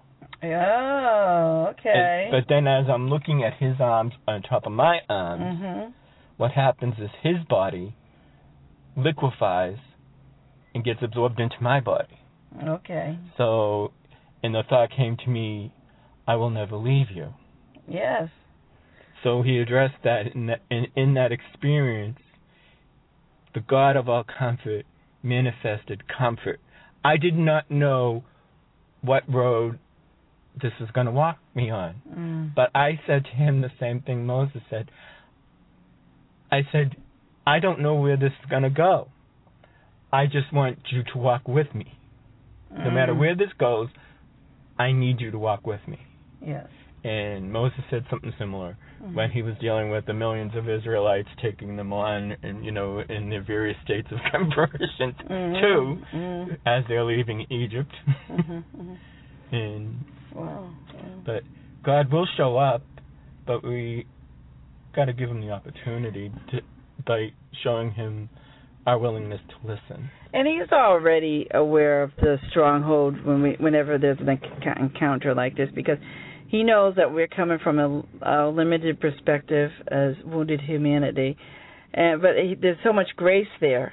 Oh, okay. And, but then as I'm looking at His arms on top of my arms, mm-hmm. what happens is His body liquefies and gets absorbed into my body. Okay. So, and the thought came to me, I will never leave you. Yes. So He addressed that in, that in in that experience, the God of all comfort manifested comfort. I did not know what road this is going to walk me on. Mm. But I said to Him the same thing Moses said. I said, I don't know where this is going to go. I just want you to walk with me. Mm. No matter where this goes, I need you to walk with me. Yes. And Moses said something similar Mhm. when he was dealing with the millions of Israelites, taking them on, and you know, in their various states of conversion Mhm. too, Mhm. as they're leaving Egypt. Mhm. Mhm. And Wow. Yeah. but God will show up, but we got to give him the opportunity to by showing him our willingness to listen. And he's already aware of the stronghold when we, whenever there's an enc- encounter like this, because he knows that we're coming from a, a limited perspective as wounded humanity. And but he, there's so much grace there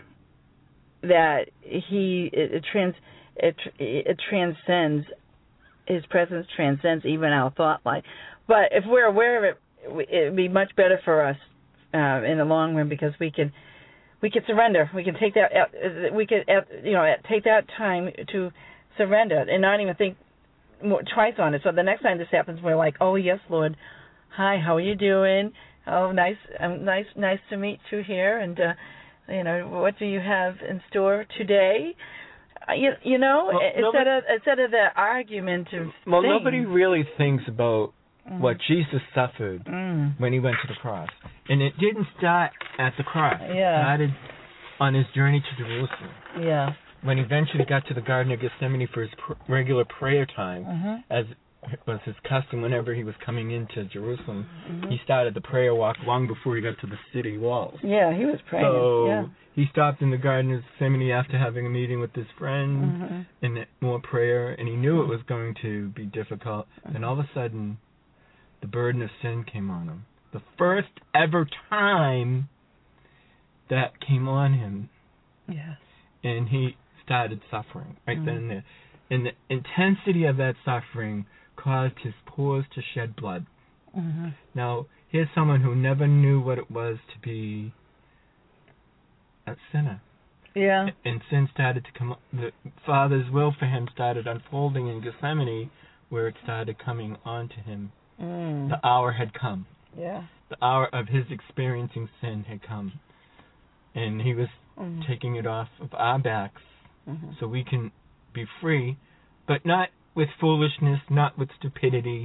that he it, it trans it, it transcends, his presence transcends even our thought life. But if we're aware of it, it'd be much better for us uh, in the long run, because we can. We can surrender. We can take that. We can, you know, take that time to surrender and not even think more, twice on it. So the next time this happens, we're like, "Oh yes, Lord, hi, how are you doing? Oh, nice, um, nice, nice to meet you here. And uh, you know, what do you have in store today?" Uh, you, you know, well, instead nobody, of instead of the argument of well, things. nobody really thinks about Mm. what Jesus suffered Mm. when he went to the cross, and it didn't start at the cross. Yeah. It started on his journey to Jerusalem. Yeah. When he eventually got to the Garden of Gethsemane for his pr- regular prayer time, Mm-hmm. as was his custom whenever he was coming into Jerusalem, Mm-hmm. he started the prayer walk long before he got to the city walls. Yeah, he was praying. So yeah. he stopped in the Garden of Gethsemane after having a meeting with his friend Mm-hmm. and more prayer, and he knew it was going to be difficult. And all of a sudden, the burden of sin came on him. The first ever time that came on him. Yes. And he started suffering right Mm-hmm. then and there. And the intensity of that suffering caused his pores to shed blood. Mm-hmm. Now, here's someone who never knew what it was to be a sinner. Yeah. And sin started to come. The Father's will for him started unfolding in Gethsemane, where it started coming onto him. Mm. The hour had come. Yeah. The hour of his experiencing sin had come. And he was Mm. taking it off of our backs Mm-hmm. so we can be free, but not with foolishness, not with stupidity,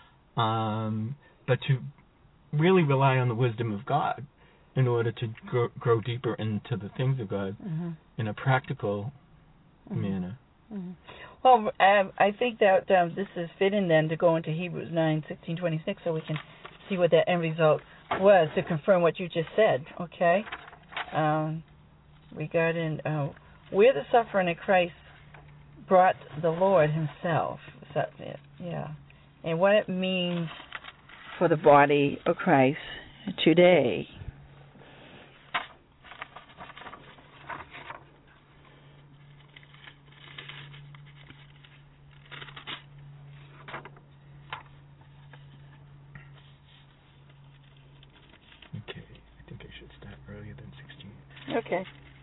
um, but to really rely on the wisdom of God in order to grow, grow deeper into the things of God Mm-hmm. in a practical Mm-hmm. manner. Mm-hmm. Well, um, I think that um, this is fitting then to go into Hebrews nine sixteen twenty six, so we can see what that end result was to confirm what you just said. Okay, um, regarding uh, where the suffering of Christ brought the Lord Himself. So, yeah, and what it means for the body of Christ today. Okay, I think I should start earlier than sixteen. Okay.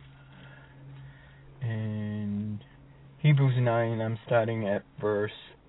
And Hebrews nine, I'm starting at verse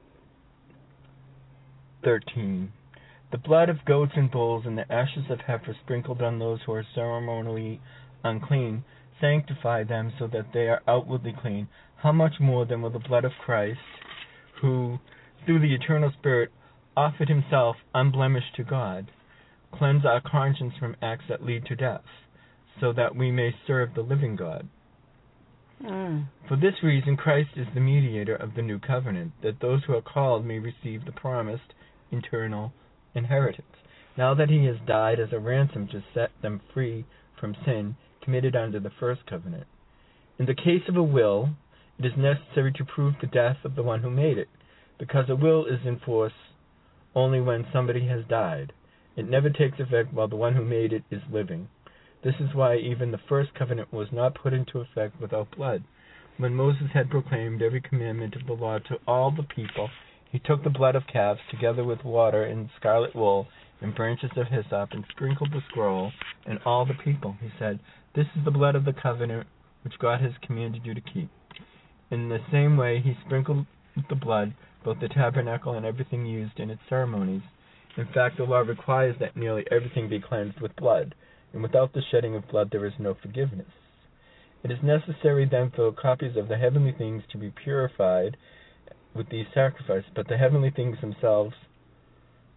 thirteen. The blood of goats and bulls and the ashes of heifer sprinkled on those who are ceremonially unclean sanctify them so that they are outwardly clean. How much more then will the blood of Christ, who through the eternal Spirit offered himself unblemished to God, cleanse our conscience from acts that lead to death, so that we may serve the living God? Mm. For this reason Christ is the mediator of the new covenant, that those who are called may receive the promised eternal inheritance. Now that he has died as a ransom to set them free from sin committed under the first covenant. In the case of a will, it is necessary to prove the death of the one who made it, because a will is in force only when somebody has died. It never takes effect while the one who made it is living. This is why even the first covenant was not put into effect without blood. When Moses had proclaimed every commandment of the law to all the people, he took the blood of calves together with water and scarlet wool and branches of hyssop and sprinkled the scroll and all the people. He said, "This is the blood of the covenant which God has commanded you to keep." In the same way he sprinkled with the blood both the tabernacle and everything used in its ceremonies. In fact, the law requires that nearly everything be cleansed with blood, and without the shedding of blood there is no forgiveness. It is necessary then for copies of the heavenly things to be purified with these sacrifices, but the heavenly things themselves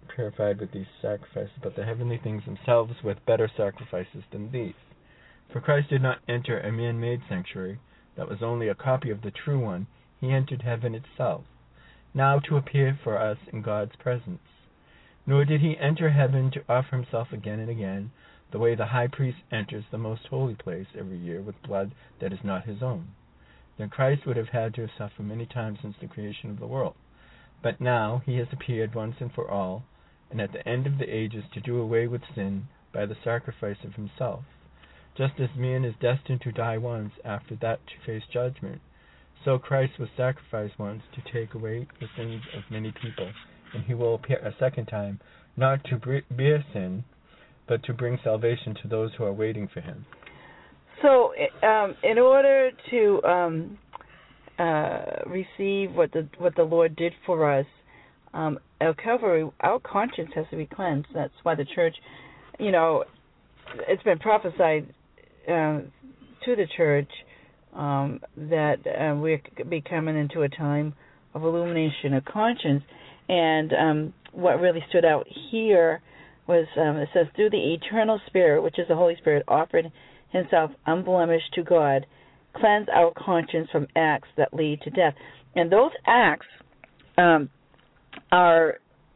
purified with these sacrifices, but the heavenly things themselves with better sacrifices than these. For Christ did not enter a man-made sanctuary that was only a copy of the true one. He entered heaven itself, now to appear for us in God's presence. Nor did he enter heaven to offer himself again and again, the way the high priest enters the most holy place every year with blood that is not his own. Then Christ would have had to have suffered many times since the creation of the world. But now he has appeared once and for all, and at the end of the ages to do away with sin by the sacrifice of himself. Just as man is destined to die once, after that to face judgment, so Christ was sacrificed once to take away the sins of many people, and he will appear a second time, not to bear sin, but to bring salvation to those who are waiting for him. So, um, in order to um, uh, receive what the what the Lord did for us, um, at Calvary, our conscience has to be cleansed. That's why the church, you know, it's been prophesied uh, to the church um, that uh, we're be coming into a time of illumination of conscience. And um, what really stood out here was, um, it says, through the eternal Spirit, which is the Holy Spirit, offered himself unblemished to God, cleanse our conscience from acts that lead to death. And those acts um, are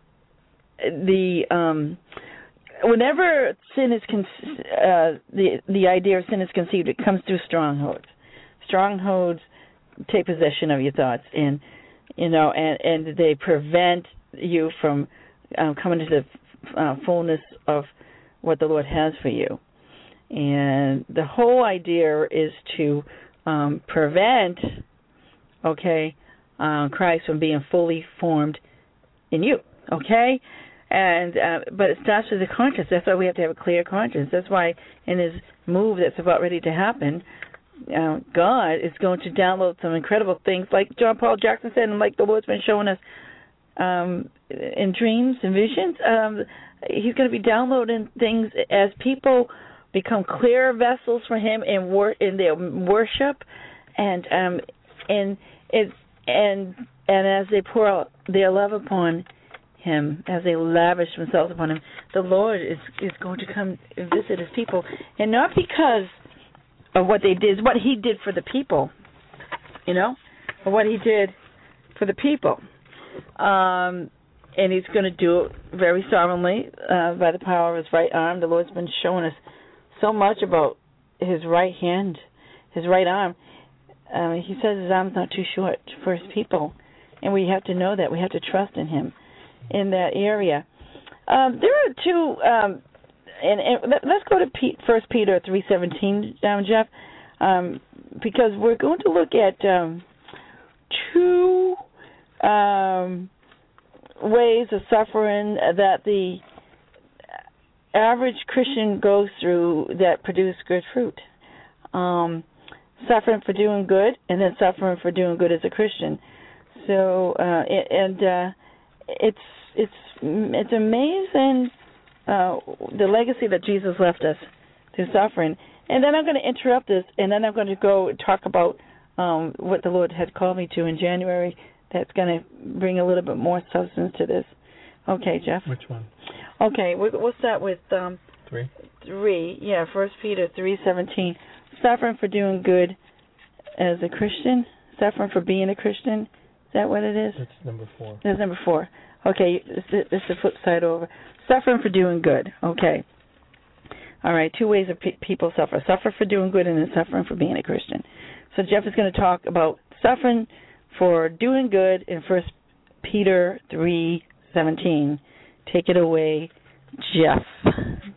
the um, whenever sin is con- uh, the the idea of sin is conceived, it comes through strongholds. Strongholds take possession of your thoughts, and you know, and, and they prevent you from um, coming to the uh, fullness of what the Lord has for you. And the whole idea is to um, prevent, okay, uh, Christ from being fully formed in you, okay? And uh, but it starts with the conscience. That's why we have to have a clear conscience. That's why in his move that's about ready to happen, uh, God is going to download some incredible things, like John Paul Jackson said, and like the Lord's been showing us um, in dreams and visions. Um, he's going to be downloading things as people become clear vessels for him in wor- in their worship, and um, and it and and as they pour out their love upon him, as they lavish themselves upon him, the Lord is is going to come and visit his people, and not because of what they did, what he did for the people, you know, or what he did for the people, um, and he's going to do it very sovereignly uh, by the power of his right arm. The Lord's been showing us so much about his right hand, his right arm. Uh, he says his arm's not too short for his people, and we have to know that. We have to trust in him in that area. Um, there are two, um, and, and let's go to P- First Peter three seventeen, um, Jeff, um, because we're going to look at um, two um, ways of suffering that the average Christian goes through that produce good fruit. Um, suffering for doing good, and then suffering for doing good as a Christian. So, uh, it, and uh, it's it's it's amazing uh, the legacy that Jesus left us through suffering. And then I'm going to interrupt this, and then I'm going to go talk about um, what the Lord had called me to in January. That's going to bring a little bit more substance to this. Okay, Jeff. Which one? Okay, we'll start with um, three. Three, yeah. First Peter three seventeen. Suffering for doing good as a Christian. Suffering for being a Christian. Is that what it is? That's number four. That's number four. Okay, it's the, it's the flip side over. Suffering for doing good. Okay. All right. Two ways of pe- people suffer: suffer for doing good, and then suffering for being a Christian. So Jeff is going to talk about suffering for doing good in First Peter three seventeen. Take it away, Jeff.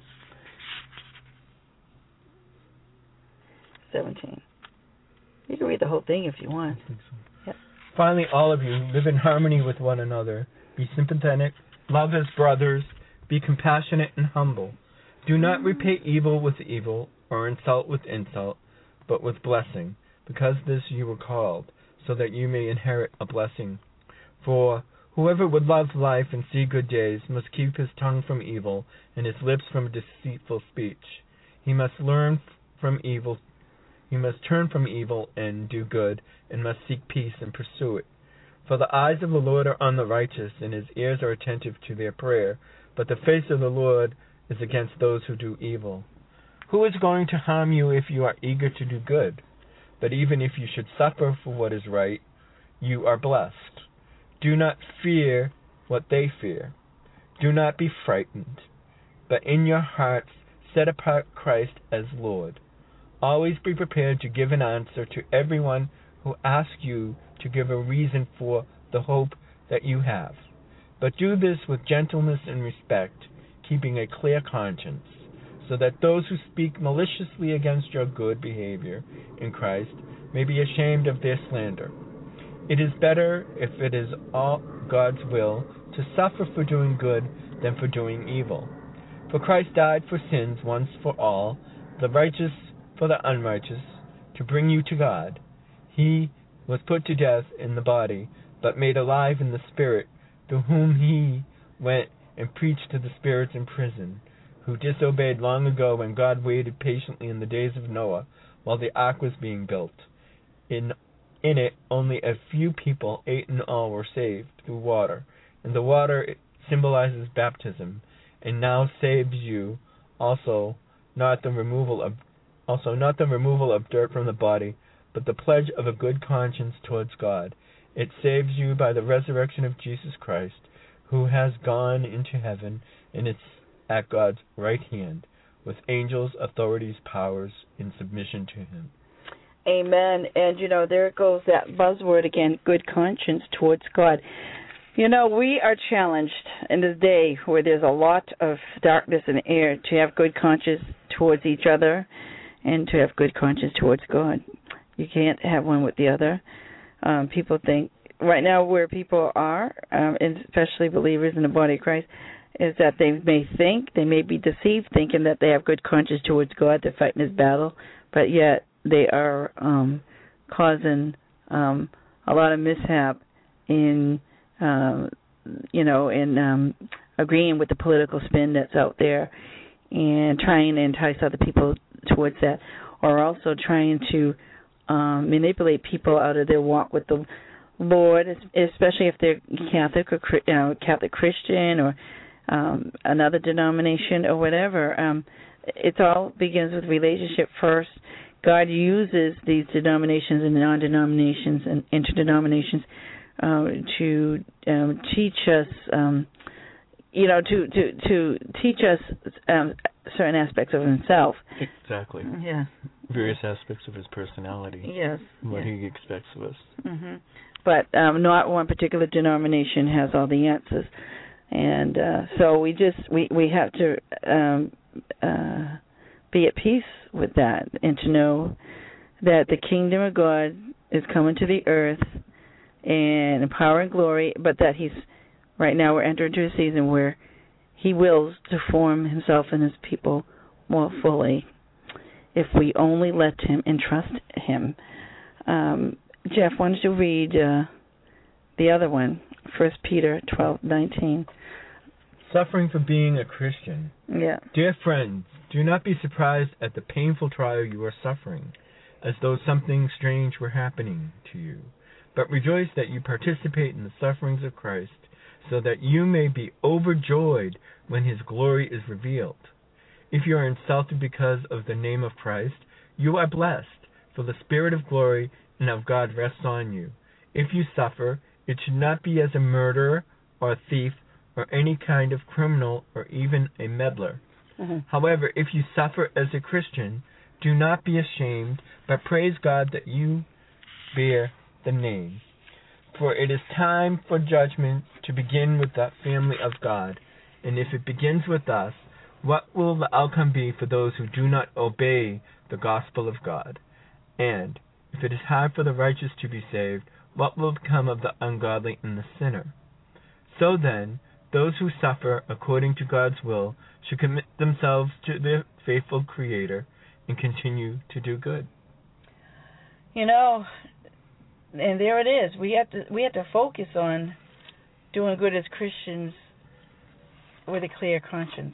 seventeen. You can read the whole thing if you want. I think so. Yep. Finally, all of you, live in harmony with one another. Be sympathetic. Love as brothers. Be compassionate and humble. Do not repay evil with evil or insult with insult, but with blessing, because this you were called, so that you may inherit a blessing. For whoever would love life and see good days must keep his tongue from evil and his lips from deceitful speech. He must learn from evil. He must turn from evil and do good, and must seek peace and pursue it. For the eyes of the Lord are on the righteous, and his ears are attentive to their prayer, but the face of the Lord is against those who do evil. Who is going to harm you if you are eager to do good? But even if you should suffer for what is right, you are blessed. Do not fear what they fear. Do not be frightened, but in your hearts set apart Christ as Lord. Always be prepared to give an answer to everyone who asks you to give a reason for the hope that you have. But do this with gentleness and respect, keeping a clear conscience, so that those who speak maliciously against your good behavior in Christ may be ashamed of their slander. It is better, if it is all God's will, to suffer for doing good than for doing evil. For Christ died for sins once for all, the righteous for the unrighteous, to bring you to God. He was put to death in the body, but made alive in the spirit, to whom he went and preached to the spirits in prison, who disobeyed long ago when God waited patiently in the days of Noah, while the ark was being built. In in it only a few people, eight in all, were saved through water, and the water symbolizes baptism, and now saves you also not the removal of also not the removal of dirt from the body, but the pledge of a good conscience towards God. It saves you by the resurrection of Jesus Christ, who has gone into heaven and is at God's right hand, with angels, authorities, powers in submission to him. Amen. And, you know, there goes that buzzword again, good conscience towards God. You know, we are challenged in this day where there's a lot of darkness in the air to have good conscience towards each other and to have good conscience towards God. You can't have one with the other. Um, people think, right now where people are, um, and especially believers in the body of Christ, is that they may think, they may be deceived thinking that they have good conscience towards God to fight in his battle, but yet they are um, causing um, a lot of mishap in, um, you know, in um, agreeing with the political spin that's out there and trying to entice other people towards that, or also trying to um, manipulate people out of their walk with the Lord, especially if they're Catholic or you know, Catholic Christian or um, another denomination or whatever. Um, it all begins with relationship first. God uses these denominations and non-denominations and interdenominations uh, to um, teach us, um, you know, to, to, to teach us um, certain aspects of himself. Exactly. Yeah. Various aspects of his personality. Yes. What yes. he expects of us. Mm-hmm. But um, not one particular denomination has all the answers. And uh, so we just, we, we have to um, uh, be at peace with that and to know that the kingdom of God is coming to the earth and in power and glory, but that he's, right now we're entering into a season where he wills to form himself and his people more fully if we only let him and trust him. Um, Jeff, why don't you read uh, the other one, First Peter twelve nineteen. Suffering for being a Christian. Yeah. Dear friends, do not be surprised at the painful trial you are suffering, as though something strange were happening to you. But rejoice that you participate in the sufferings of Christ, so that you may be overjoyed when his glory is revealed. If you are insulted because of the name of Christ, you are blessed, for the Spirit of glory and of God rests on you. If you suffer, it should not be as a murderer or a thief or any kind of criminal or even a meddler. Mm-hmm. However, if you suffer as a Christian, do not be ashamed, but praise God that you bear the name. For it is time for judgment to begin with the family of God. And if it begins with us, what will the outcome be for those who do not obey the gospel of God? And if it is hard for the righteous to be saved, what will become of the ungodly and the sinner? So then, those who suffer according to God's will should commit themselves to their faithful Creator and continue to do good. You know, and there it is. We have to we have to focus on doing good as Christians with a clear conscience,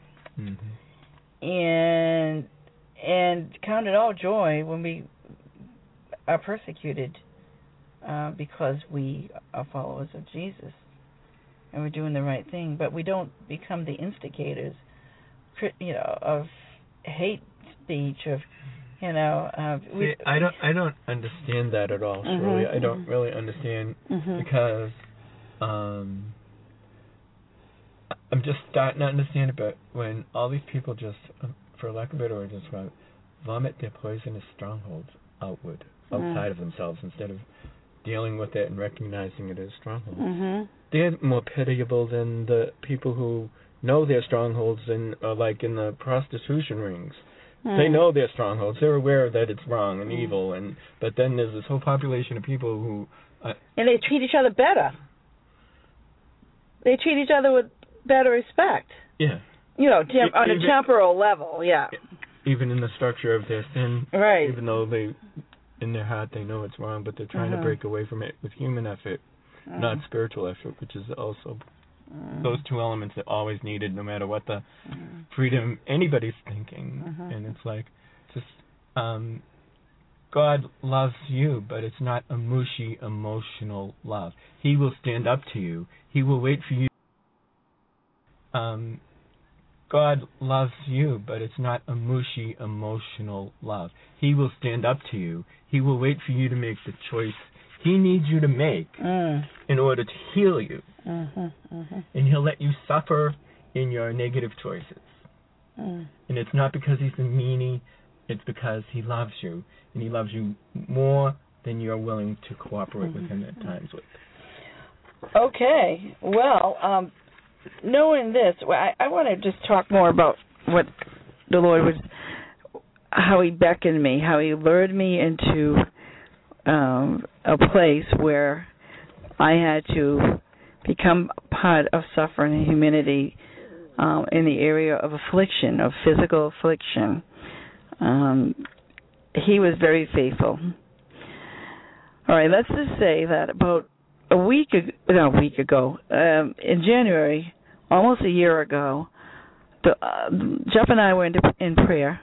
mm-hmm. and and count it all joy when we are persecuted uh, because we are followers of Jesus and we're doing the right thing, but we don't become the instigators, you know, of hate speech, of, you know. Uh, See, we, I don't, I don't understand that at all, Shirley. Mm-hmm. I don't really understand mm-hmm. because um, I'm just starting to understand it. But when all these people just, for lack of a better word, just vomit their poisonous strongholds outward, outside mm. of themselves, instead of dealing with it and recognizing it as strongholds. Mm-hmm. They're more pitiable than the people who know their strongholds and are like in the prostitution rings. Mm. They know their strongholds. They're aware that it's wrong and mm. evil, and but then there's this whole population of people who uh, and they treat each other better. They treat each other with better respect. Yeah. You know, tem- on even, a temporal level. Yeah. Even in the structure of their sin, right? Even though they, in their heart, they know it's wrong, but they're trying uh-huh. to break away from it with human effort, uh-huh. not spiritual effort, which is also uh-huh. those two elements that always needed, no matter what the uh-huh. freedom anybody's thinking. Uh-huh. And it's like, just um, God loves you, but it's not a mushy, emotional love. He will stand up to you. He will wait for you. Um. God loves you, but it's not a mushy, emotional love. He will stand up to you. He will wait for you to make the choice He needs you to make mm. in order to heal you. Mm-hmm, mm-hmm. And He'll let you suffer in your negative choices. Mm. And it's not because He's a meanie. It's because He loves you. And He loves you more than you're willing to cooperate mm-hmm. with Him at times with. Okay. Well, um, knowing this, I, I want to just talk more about what the Lord was, how He beckoned me, how He lured me into um, a place where I had to become part of suffering and humanity um, in the area of affliction, of physical affliction. Um, he was very faithful. All right, let's just say that about a week ago, no, a week ago, um, in January, almost a year ago, the, uh, Jeff and I were in, in prayer,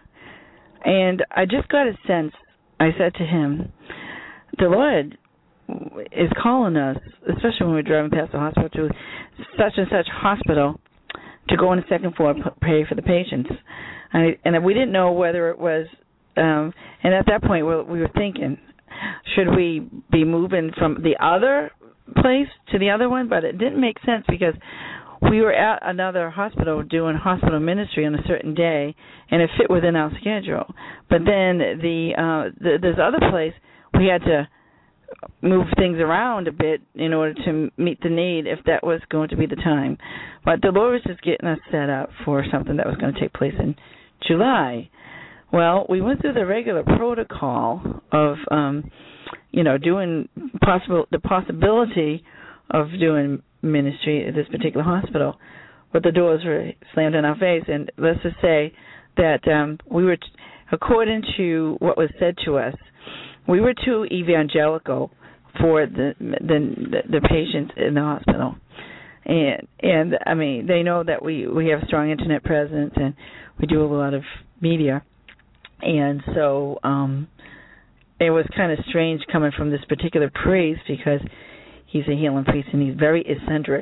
and I just got a sense. I said to him, the Lord is calling us, especially when we're driving past the hospital, to such and such hospital, to go on the second floor and pray for the patients. And, and we didn't know whether it was, um, and at that point we, we were thinking, should we be moving from the other place to the other one? But it didn't make sense because we were at another hospital doing hospital ministry on a certain day, and it fit within our schedule. But then the, uh, the this other place, we had to move things around a bit in order to meet the need if that was going to be the time. But the Lord was just getting us set up for something that was going to take place in July. Well, we went through the regular protocol of, um, you know, doing possible the possibility of doing ministry at this particular hospital, but the doors were slammed in our face. And let's just say that um, we were, t- according to what was said to us, we were too evangelical for the the, the patients in the hospital. And, and I mean, they know that we, we have a strong internet presence and we do a lot of media. And so um, it was kind of strange coming from this particular priest because he's a healing priest and he's very eccentric.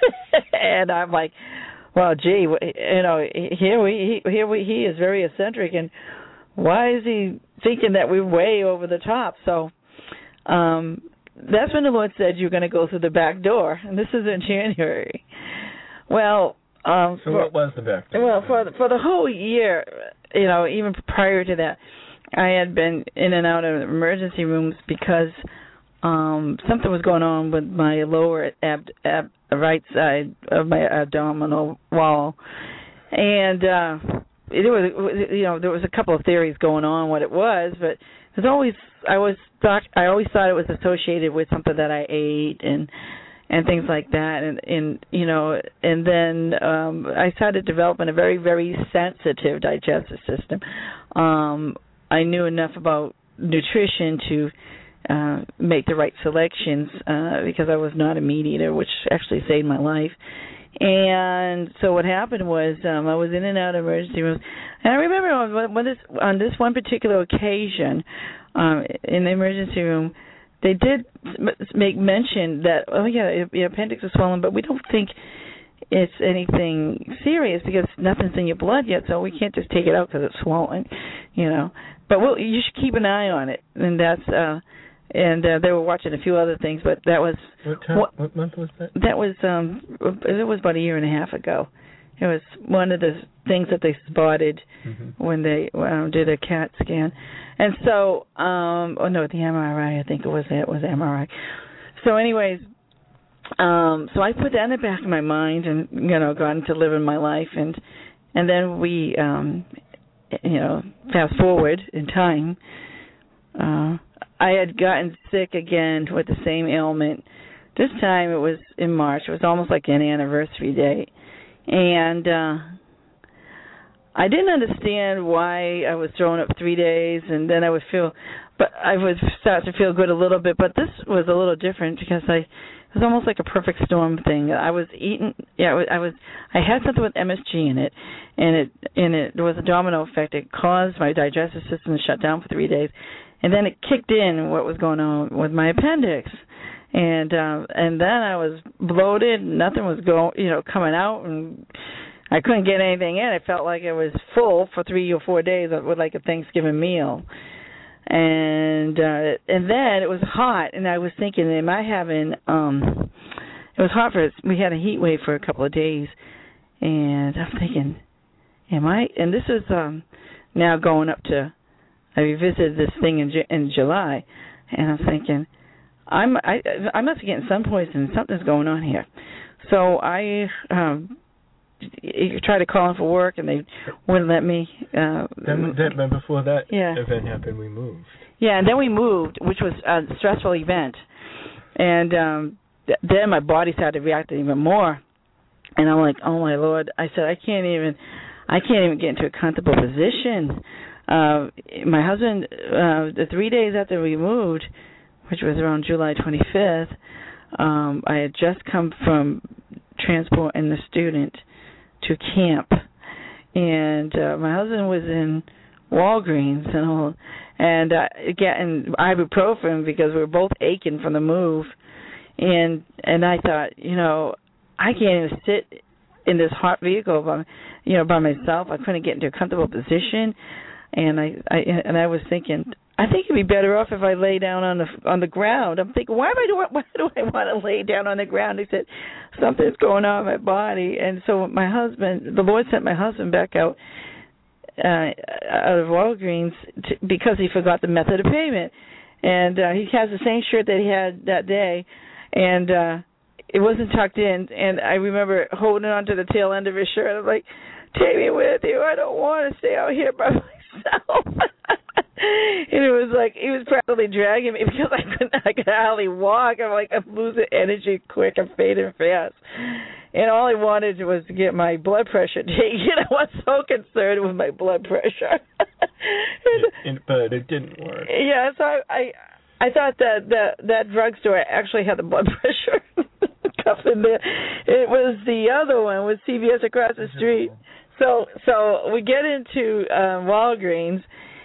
And I'm like, well, gee, you know, here we here we he is very eccentric, and why is he thinking that we're way over the top? So um, that's when the Lord said you're going to go through the back door, and this is in January. Well, um, so for, what was the back door? Well, for the, for the whole year, you know, even prior to that, I had been in and out of emergency rooms because um, something was going on with my lower ab, ab, right side of my abdominal wall, and uh, it was, you know, there was a couple of theories going on what it was, but it was always I was thought I always thought it was associated with something that I ate and and things like that, and, and you know, and then um, I started developing a very, very sensitive digestive system. Um, I knew enough about nutrition to uh, make the right selections uh, because I was not a meat eater, which actually saved my life. And so what happened was um, I was in and out of emergency rooms, and I remember on, when this, on this one particular occasion um, in the emergency room, they did make mention that, oh, yeah, your appendix is swollen, but we don't think it's anything serious because nothing's in your blood yet, so we can't just take it out because it's swollen, you know. But we'll, you should keep an eye on it, and that's uh, and uh, they were watching a few other things, but that was what time? What, what month was that? That was um, it was about a year and a half ago. It was one of the things that they spotted mm-hmm. when they um, did a CAT scan, and so um, oh no, the M R I, I think it was it was M R I. So, anyways. Um, so I put that in the back of my mind and, you know, got into living my life. And and then we, um, you know, fast forward in time, uh, I had gotten sick again with the same ailment. This time it was in March. It was almost like an anniversary date. And uh, I didn't understand why I was throwing up three days and then I would feel, but I would start to feel good a little bit. But this was a little different because I, it was almost like a perfect storm thing. I was eating, yeah, I was, I had something with M S G in it, and it, and it there was a domino effect. It caused my digestive system to shut down for three days, and then it kicked in what was going on with my appendix, and um, and then I was bloated. Nothing was going, you know, coming out, and I couldn't get anything in. It felt like it was full for three or four days with like a Thanksgiving meal. And uh, and then it was hot, and I was thinking, am I having? Um, it was hot for we had a heat wave for a couple of days, and I'm thinking, am I? And this is um, now going up to. I revisited this thing in in July, and I'm thinking, I'm I I must be getting sun poisoning. Something's going on here. So I. Um, You try to call in for work, and they wouldn't let me. Uh, then, then before that yeah. event happened, we moved. Yeah, and then we moved, which was a stressful event. And um, th- then my body started reacting even more. And I'm like, oh, my Lord. I said, I can't even I can't even get into a comfortable position. Uh, my husband, uh, the three days after we moved, which was around July twenty-fifth, um, I had just come from transporting the student to camp, and uh, my husband was in Walgreens and all, and uh, getting ibuprofen because we were both aching from the move, and and I thought, you know, I can't even sit in this hot vehicle by, you know, by myself. I couldn't get into a comfortable position, and I, I and I was thinking, I think it'd be better off if I lay down on the on the ground. I'm thinking, why am I doing? Why do I want to lay down on the ground? He said, something's going on in my body. And so my husband, the Lord sent my husband back out uh, out of Walgreens to, because he forgot the method of payment. And uh, he has the same shirt that he had that day, and uh, it wasn't tucked in. And I remember holding on to the tail end of his shirt. I'm like, take me with you. I don't want to stay out here by myself. And it was like he was practically dragging me because I couldn't, I could hardly walk. I'm like, I'm losing energy quick. I'm fading fast. And all I wanted was to get my blood pressure taken. I was so concerned with my blood pressure. it, it, but it didn't work. Yeah, so I, I, I thought that that that drugstore actually had the blood pressure cuff in there. It was the other one with C V S across the street. So so we get into um, Walgreens.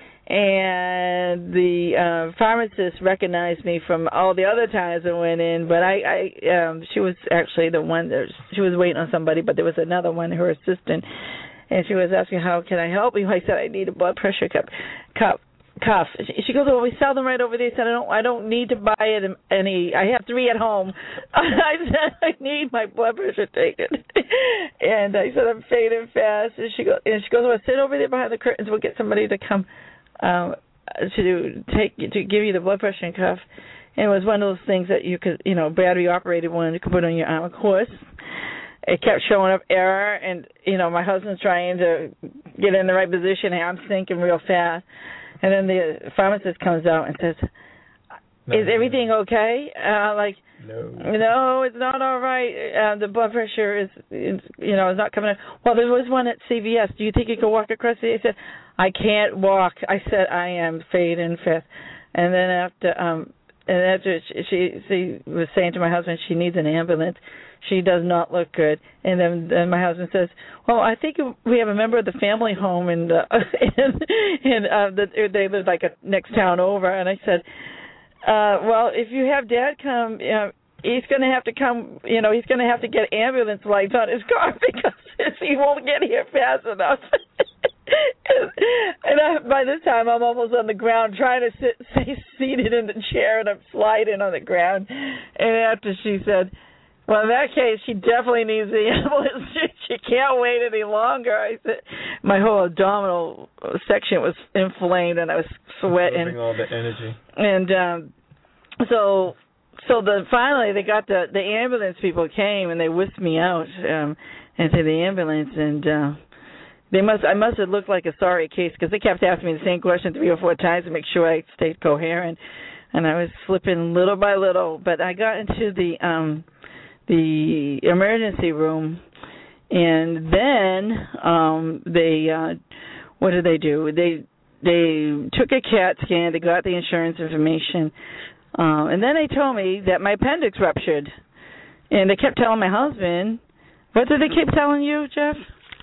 And the uh, pharmacist recognized me from all the other times I went in, but I, I um, she was actually the one that she was waiting on somebody, but there was another one, her assistant, and she was asking, how can I help you? I said, I need a blood pressure cup, cup, cuff. She goes, well, we sell them right over there. I said, I don't, I don't need to buy it any. I have three at home. I said, I need my blood pressure taken. And I said, I'm fading fast. And she goes, and she goes, well, sit over there behind the curtains. We'll get somebody to come. Um, to take to give you the blood pressure and cuff, and it was one of those things that you could, you know, battery operated one you could put on your arm. Of course, it kept showing up error, and you know, my husband's trying to get in the right position, and I'm thinking real fast, and then the pharmacist comes out and says, no, "Is everything okay?" Uh, like, no, no, it's not all right. Uh, the blood pressure is, is, you know, is not coming up. Well, there was one at C V S. Do you think you could walk across the? He said, I can't walk. I said, I am fading fast. And then after, um, and after she, she was saying to my husband, she needs an ambulance. She does not look good. And then, then my husband says, well, I think we have a member of the family home, and uh, and, and uh, the, they live like a next town over. And I said, Uh, well, if you have Dad come, you know, he's going to have to come, you know, he's going to have to get ambulance lights on his car because he won't get here fast enough. and I, by this time, I'm almost on the ground trying to sit, stay seated in the chair, and I'm sliding on the ground. And after she said, well, in that case, she definitely needs the ambulance. She can't wait any longer. I said, my whole abdominal section was inflamed, and I was sweating. All the energy. And um, so, so the finally they got the the ambulance people came and they whisked me out um, into the ambulance, and uh, they must I must have looked like a sorry case because they kept asking me the same question three or four times to make sure I stayed coherent, and I was slipping little by little. But I got into the um, the emergency room, and then um, they uh, what did they do? They they took a CAT scan. They got the insurance information, uh, and then they told me that my appendix ruptured. And they kept telling my husband. What did they keep telling you, Jeff?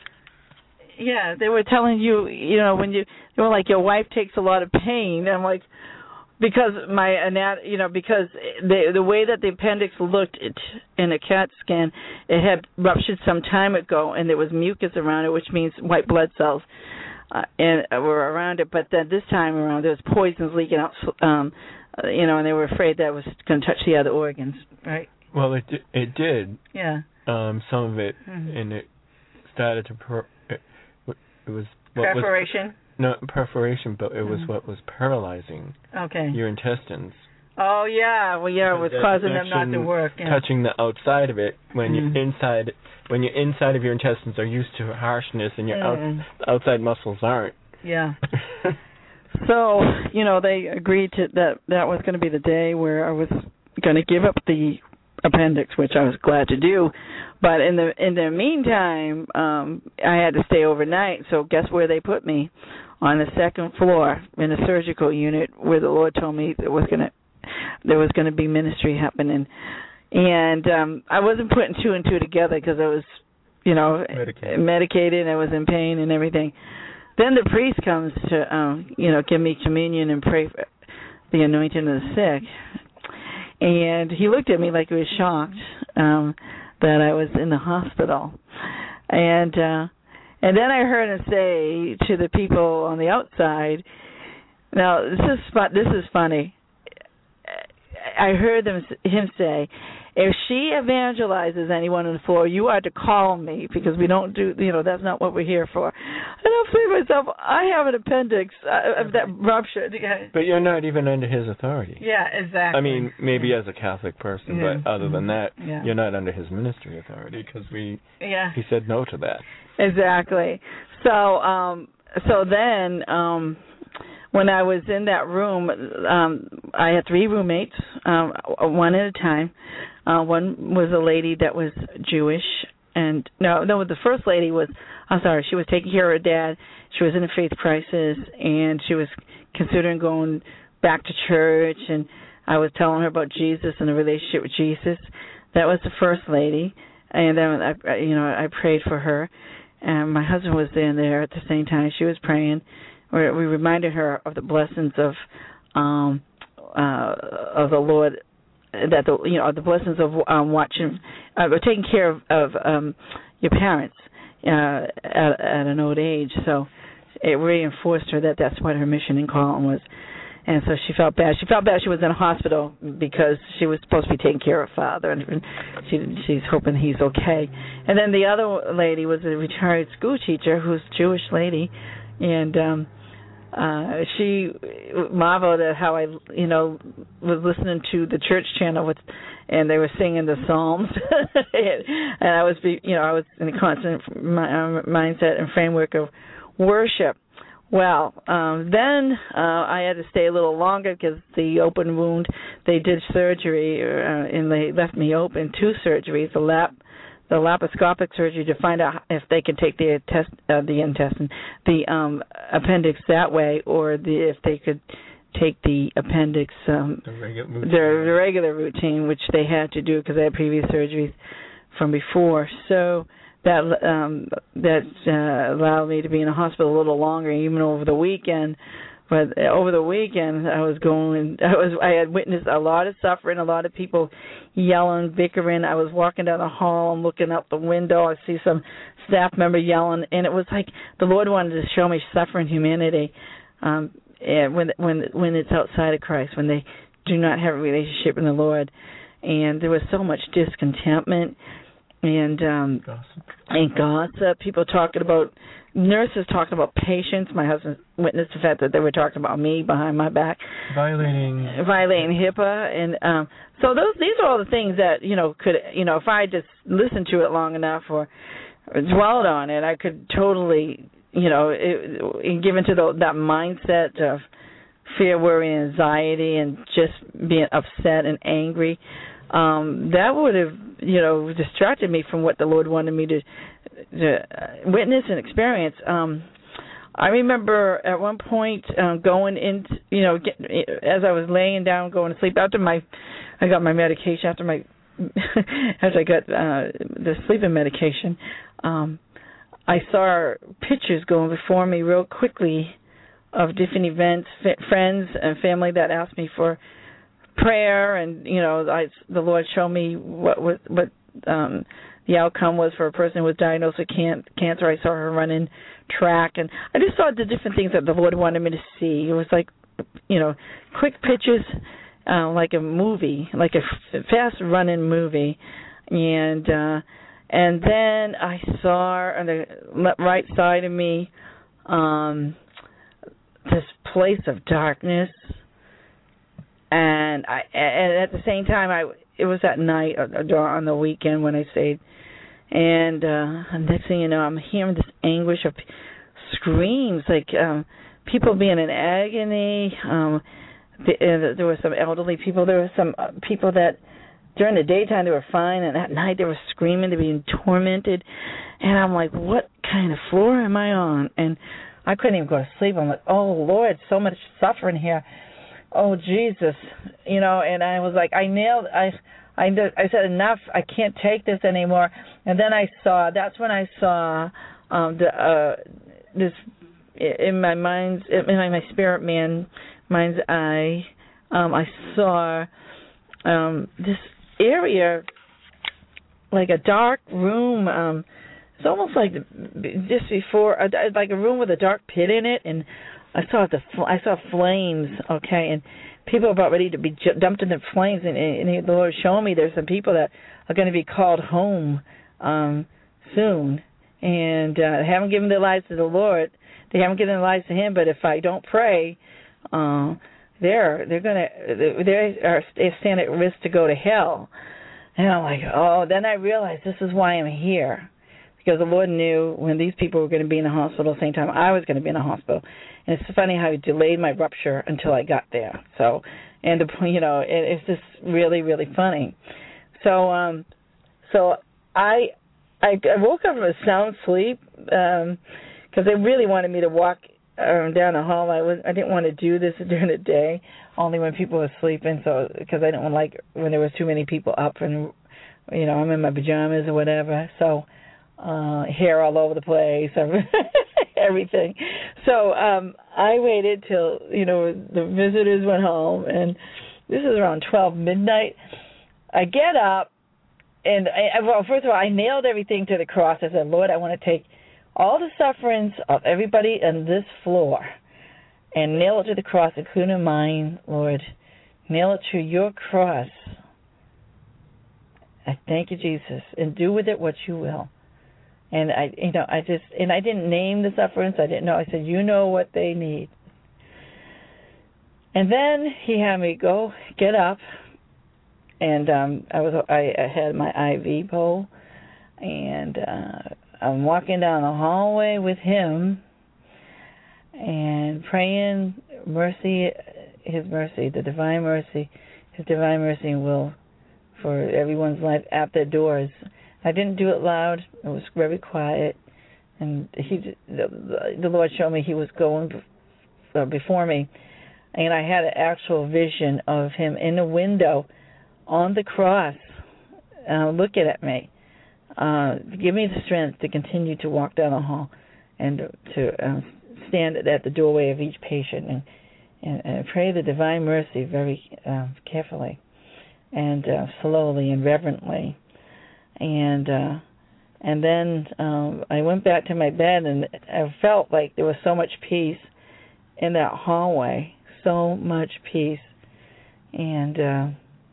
Yeah, they were telling you, you know, when you they were like, your wife takes a lot of pain. And I'm like, because my anat, you know, because the the way that the appendix looked it, in a CAT scan, it had ruptured some time ago, and there was mucus around it, which means white blood cells, uh, and uh, were around it. But then this time around, there was poisons leaking out, um, uh, you know, and they were afraid that was going to touch the other organs, right? Well, it di- it did. Yeah. Um, some of it, mm-hmm. and it started to. Per- it, it was what perforation. Was, no perforation, but it was mm-hmm. what was paralyzing. Okay. Your intestines. Oh yeah, well yeah, it was causing them not to work. Yeah. Touching the outside of it when mm-hmm. you're inside, when you're inside of your intestines are used to harshness, and your mm. out, outside muscles aren't. Yeah. So you know they agreed to that. That was going to be the day where I was going to give up the appendix, which I was glad to do. But in the in the meantime, um, I had to stay overnight. So guess where they put me? On the second floor in a surgical unit, where the Lord told me there was going to there was going to be ministry happening. And um, I wasn't putting two and two together because I was, you know, medicated. medicated. I was in pain and everything. Then the priest comes to, um, you know, give me communion and pray for the anointing of the sick. And he looked at me like he was shocked um, that I was in the hospital. And uh, and then I heard him say to the people on the outside, now this is fun, this is funny. I heard them him say, if she evangelizes anyone on the floor, you are to call me because we don't do, you know, that's not what we're here for. And I'm saying to myself, I have an appendix uh, that ruptured. But you're not even under his authority. Yeah, exactly. I mean, maybe yeah. as a Catholic person, yeah. but other than that, yeah. you're not under his ministry authority because we. Yeah. He said no to that. Exactly. So, um, so then. Um, When I was in that room, um, I had three roommates, um, one at a time. Uh, one was a lady that was Jewish, and no, no, the first lady was, I'm sorry, she was taking care of her dad. She was in a faith crisis, and she was considering going back to church, and I was telling her about Jesus and the relationship with Jesus. That was the first lady, and then, I, you know, I prayed for her, and my husband was in there at the same time. She was praying. We reminded her of the blessings of um, uh, of the Lord, that the you know the blessings of um, watching, uh, taking care of, of um, your parents uh, at, at an old age. So it reinforced her that that's what her mission and calling was, and so she felt bad. She felt bad she was in a hospital because she was supposed to be taking care of her father, and she she's hoping he's okay. And then the other lady was a retired school teacher who's a Jewish lady, and um, Uh, she marveled at how I, you know, was listening to the church channel with, and they were singing the Psalms, and I was, you know, I was in a constant mindset and framework of worship. Well, um, then uh, I had to stay a little longer because the open wound, they did surgery, uh, and they left me open, two surgeries, the lap. the laparoscopic surgery to find out if they can take the test, uh, the intestine, the um, appendix that way, or the, if they could take the appendix, um, the regular routine. The, the regular routine, which they had to do because they had previous surgeries from before. So that um, that uh, allowed me to be in the hospital a little longer, even over the weekend, But over the weekend, I was going. I was. I had witnessed a lot of suffering, a lot of people yelling, bickering. I was walking down the hall and looking out the window. I see some staff member yelling, and it was like the Lord wanted to show me suffering humanity. Um, and when when when it's outside of Christ, when they do not have a relationship with the Lord, and there was so much discontentment and um, gossip. and gossip. People talking about. Nurses talking about patients. My husband witnessed the fact that they were talking about me behind my back, violating violating HIPAA, and um, so those these are all the things that you know could you know if I just listened to it long enough or, or dwelled on it, I could totally you know it, give into the, that mindset of fear, worry, and anxiety, and just being upset and angry. Um, that would have, you know, distracted me from what the Lord wanted me to, to witness and experience. Um, I remember at one point um, going into, you know, get, as I was laying down, going to sleep after my, I got my medication after my, as I got uh, the sleeping medication. Um, I saw pictures going before me real quickly of different events, f- friends and family that asked me for prayer, and you know, I, the Lord showed me what what, what um, the outcome was for a person who was diagnosed with can- cancer. I saw her running track, and I just saw the different things that the Lord wanted me to see. It was like, you know, quick pictures, uh, like a movie, like a f- fast running movie, and uh, and then I saw on the right side of me um, this place of darkness. And I, and at the same time, I it was at night on the weekend when I stayed, and uh, next thing you know, I'm hearing this anguish of screams, like um, people being in agony. Um, the, uh, there were some elderly people. There were some uh, people that during the daytime they were fine, and at night they were screaming, they were being tormented. And I'm like, what kind of floor am I on? And I couldn't even go to sleep. I'm like, oh Lord, so much suffering here. Oh Jesus, you know, and I was like, I nailed, I, I, I said enough. I can't take this anymore. And then I saw. That's when I saw um, the uh, this in my mind's, in my, my spirit man, mind's eye. Um, I saw um, this area, like a dark room. Um, it's almost like just before, like a room with a dark pit in it, and I saw the I saw flames, okay, and people are about ready to be dumped in the flames, and, and the Lord showed me there's some people that are going to be called home um, soon, and uh, they haven't given their lives to the Lord. They haven't given their lives to Him, but if I don't pray, uh, they're they're going to they are they stand at risk to go to hell. And I'm like, oh, then I realized this is why I'm here. Because the Lord knew when these people were going to be in the hospital at the same time I was going to be in the hospital. And it's funny how He delayed my rupture until I got there. So, and, you know, it, it's just really, really funny. So, um, so I, I, I woke up from a sound sleep because um, they really wanted me to walk um, down the hall. I was, I didn't want to do this during the day, only when people were sleeping. So, because I didn't like when there was too many people up and, you know, I'm in my pajamas or whatever. So. Uh, hair all over the place, everything. So um, I waited till, you know, the visitors went home, and this is around twelve midnight. I get up, and, I, well, first of all, I nailed everything to the cross. I said, Lord, I want to take all the sufferings of everybody on this floor and nail it to the cross, including mine, Lord. Nail it to your cross. I thank you, Jesus, and do with it what you will. And I, you know, I just, and I didn't name the sufferings. I didn't know. I said, you know what they need. And then He had me go get up, and um, I was, I, I had my I V pole, and uh, I'm walking down the hallway with Him, and praying mercy, His mercy, the divine mercy, His divine mercy and will for everyone's life at their doors. I didn't do it loud. It was very quiet, and he, the, the Lord showed me He was going before me, and I had an actual vision of Him in the window on the cross, uh, looking at me. Uh, give me the strength to continue to walk down the hall and to uh, stand at the doorway of each patient and and, and pray the divine mercy very uh, carefully and uh, slowly and reverently. And uh, and then um, I went back to my bed, and I felt like there was so much peace in that hallway, so much peace. And uh,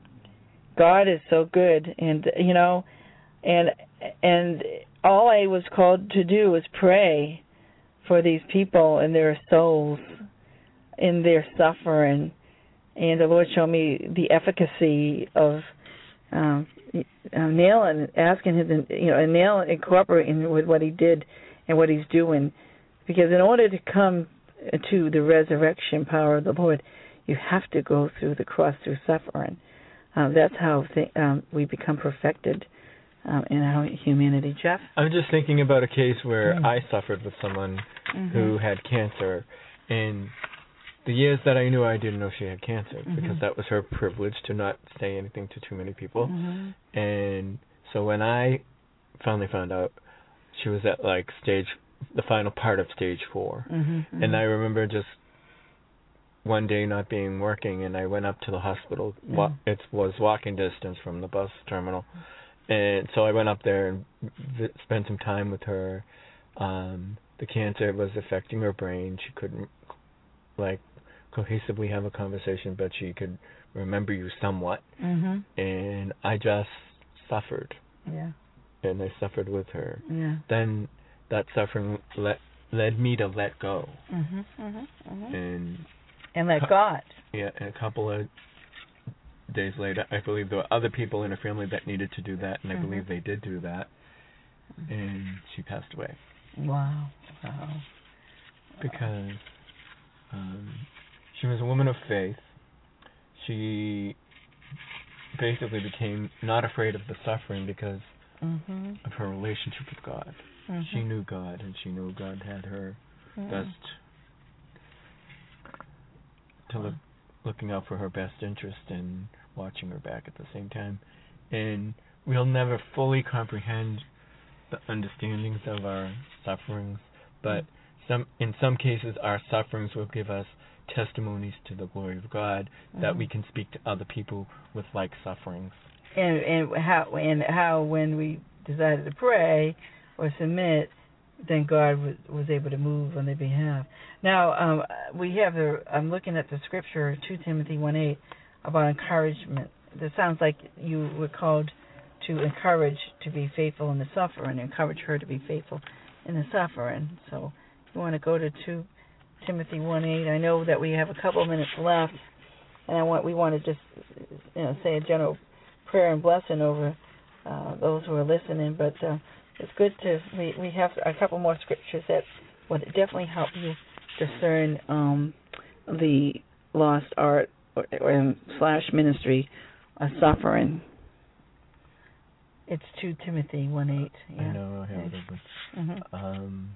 God is so good, and you know, and and all I was called to do was pray for these people and their souls in their suffering. And the Lord showed me the efficacy of um, uh, Neil and asking him, to, you know, and Neil incorporating with what he did and what he's doing, because in order to come to the resurrection power of the Lord, you have to go through the cross through suffering. Um, that's how th- um, we become perfected um, in our humanity. Jeff? I'm just thinking about a case where mm. I suffered with someone mm-hmm. who had cancer. And the years that I knew, I didn't know she had cancer mm-hmm. because that was her privilege to not say anything to too many people. Mm-hmm. And so when I finally found out, she was at like stage, the final part of stage four. Mm-hmm. And I remember just one day not being working, and I went up to the hospital. Mm. It was walking distance from the bus terminal, and so I went up there and v- spent some time with her. Um, the cancer was affecting her brain. She couldn't like cohesively have a conversation, but she could remember you somewhat. Mm-hmm. And I just suffered. Yeah. And I suffered with her. Yeah. Then that suffering let led me to let go. Mm-hmm. Mm-hmm. Mm-hmm. And And let God. Yeah, and a couple of days later, I believe there were other people in her family that needed to do that, and I mm-hmm. believe they did do that, and she passed away. Wow. Wow. Because um, she was a woman of faith. She basically became not afraid of the suffering because mm-hmm. of her relationship with God. Mm-hmm. She knew God, and she knew God had her mm-hmm. best to look, looking out for her best interest and watching her back at the same time. And we'll never fully comprehend the understandings of our sufferings, but some in some cases our sufferings will give us testimonies to the glory of God mm-hmm. that we can speak to other people with like sufferings. And and how and how when we decided to pray or submit, then God was, was able to move on their behalf. Now, um, we have the, I'm looking at the scripture, Second Timothy one eight, about encouragement. It sounds like you were called to encourage to be faithful in the suffering, encourage her to be faithful in the suffering. So you want to go to Second Timothy one eight. I know that we have a couple of minutes left, and I want we want to just you know say a general prayer and blessing over uh, those who are listening, but uh, it's good to, we, we have a couple more scriptures that would definitely help you discern um, the lost art or, or slash ministry of suffering. It's Second Timothy one eight. Yeah. I know, I have it. Mm-hmm. Um,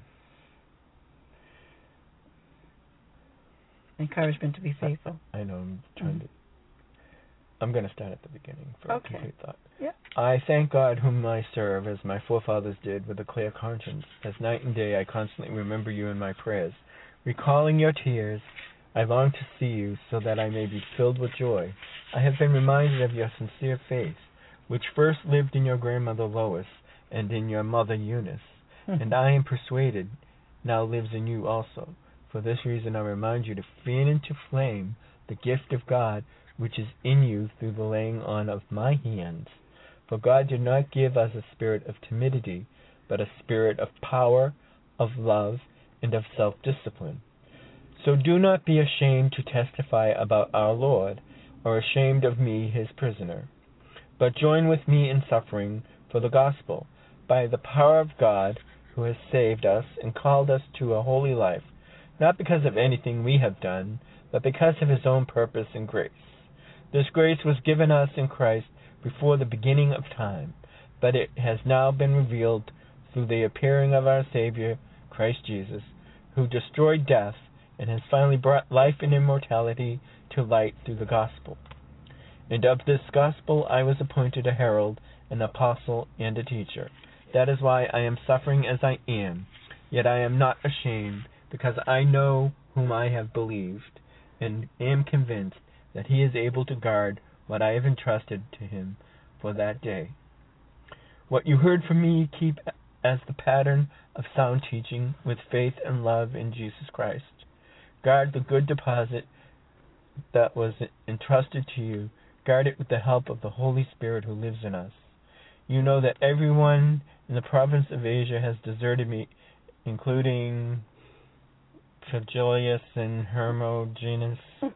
Encouragement to be faithful. I know, I'm trying mm-hmm. to... I'm going to start at the beginning for okay. a complete thought. Yeah. I thank God whom I serve, as my forefathers did, with a clear conscience. As night and day I constantly remember you in my prayers. Recalling your tears, I long to see you so that I may be filled with joy. I have been reminded of your sincere faith, which first lived in your grandmother Lois and in your mother Eunice, and I am persuaded now lives in you also. For this reason I remind you to fan into flame the gift of God which is in you through the laying on of my hands. For God did not give us a spirit of timidity, but a spirit of power, of love, and of self-discipline. So do not be ashamed to testify about our Lord, or ashamed of me, his prisoner, but join with me in suffering for the gospel, by the power of God, who has saved us and called us to a holy life, not because of anything we have done, but because of his own purpose and grace. This grace was given us in Christ before the beginning of time, but it has now been revealed through the appearing of our Savior, Christ Jesus, who destroyed death and has finally brought life and immortality to light through the gospel. And of this gospel I was appointed a herald, an apostle, and a teacher. That is why I am suffering as I am, yet I am not ashamed, because I know whom I have believed, and am convinced that he is able to guard what I have entrusted to him for that day. What you heard from me keep as the pattern of sound teaching with faith and love in Jesus Christ. Guard the good deposit that was entrusted to you. Guard it with the help of the Holy Spirit who lives in us. You know that everyone in the province of Asia has deserted me, including Phygellus and Hermogenes.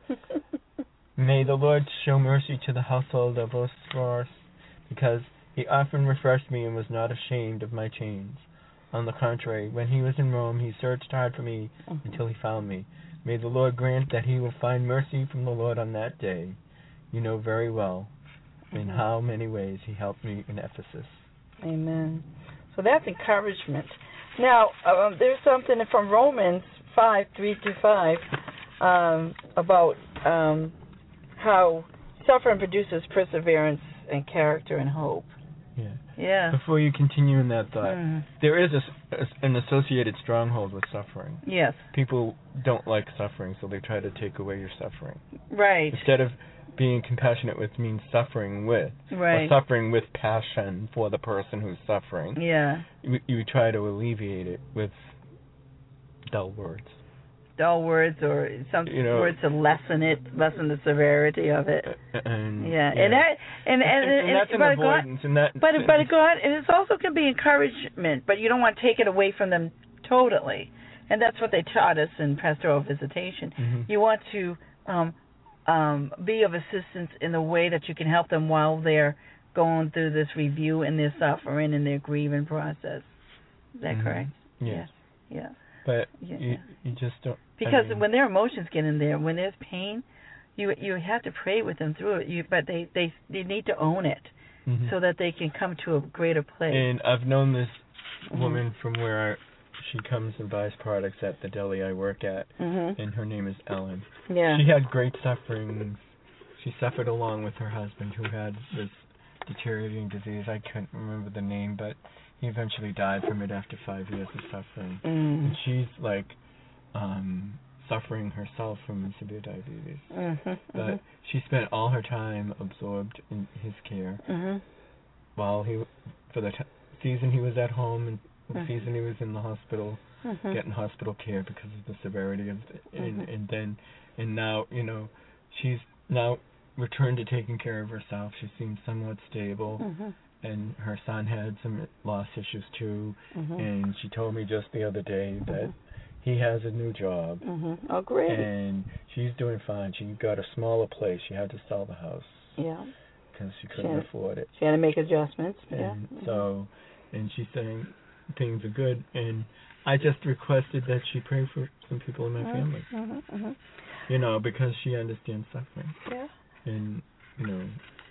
May the Lord show mercy to the household of Onesiphorus, because he often refreshed me and was not ashamed of my chains. On the contrary, when he was in Rome, he searched hard for me until he found me. May the Lord grant that he will find mercy from the Lord on that day. You know very well in how many ways he helped me in Ephesus. Amen. So that's encouragement. Now, um, there's something from Romans five, three to five, um, about um, how suffering produces perseverance and character and hope. Yeah. Yeah. Before you continue in that thought, Mm. there is a, a, an associated stronghold with suffering. Yes. People don't like suffering, so they try to take away your suffering. Right. Instead of being compassionate with means suffering with, right. or suffering with passion for the person who's suffering. Yeah. You, you try to alleviate it with dull words. Dull words or some you know, words to lessen it, lessen the severity of it. And, yeah. yeah. and that and and, and, and, and that's an avoidance. God, and that, but but God, and it also can be encouragement, but you don't want to take it away from them totally. And that's what they taught us in pastoral visitation. Mm-hmm. You want to um, um, be of assistance in the way that you can help them while they're going through this review and their suffering and their grieving process. Is that mm-hmm. correct? Yes. Yeah. yeah. But yeah. you you just don't. Because I mean, when their emotions get in there, when there's pain, you you have to pray with them through it. You but they they, they need to own it mm-hmm. so that they can come to a greater place. And I've known this mm-hmm. woman from where I, she comes and buys products at the deli I work at, mm-hmm. and her name is Ellen. Yeah. She had great suffering. She suffered along with her husband, who had this deteriorating disease. I couldn't remember the name, but he eventually died from it after five years of suffering. Mm. And she's like um, suffering herself from severe diabetes. Mm-hmm, but mm-hmm. she spent all her time absorbed in his care mm-hmm. while he, for the t- season he was at home and the mm-hmm. season he was in the hospital, mm-hmm. getting hospital care because of the severity of it. And, mm-hmm. and then, and now, you know, she's now returned to taking care of herself. She seems somewhat stable. Mm-hmm. And her son had some loss issues too, mm-hmm. and she told me just the other day that mm-hmm. he has a new job. Mm-hmm. Oh, great! And she's doing fine. She got a smaller place. She had to sell the house. Yeah. Because she couldn't she had, afford it. She had to make adjustments. And yeah. Mm-hmm. so, and she's saying things are good. And I just requested that she pray for some people in my mm-hmm. family. Mm-hmm. Mm-hmm. You know, because she understands suffering. Yeah. And you know.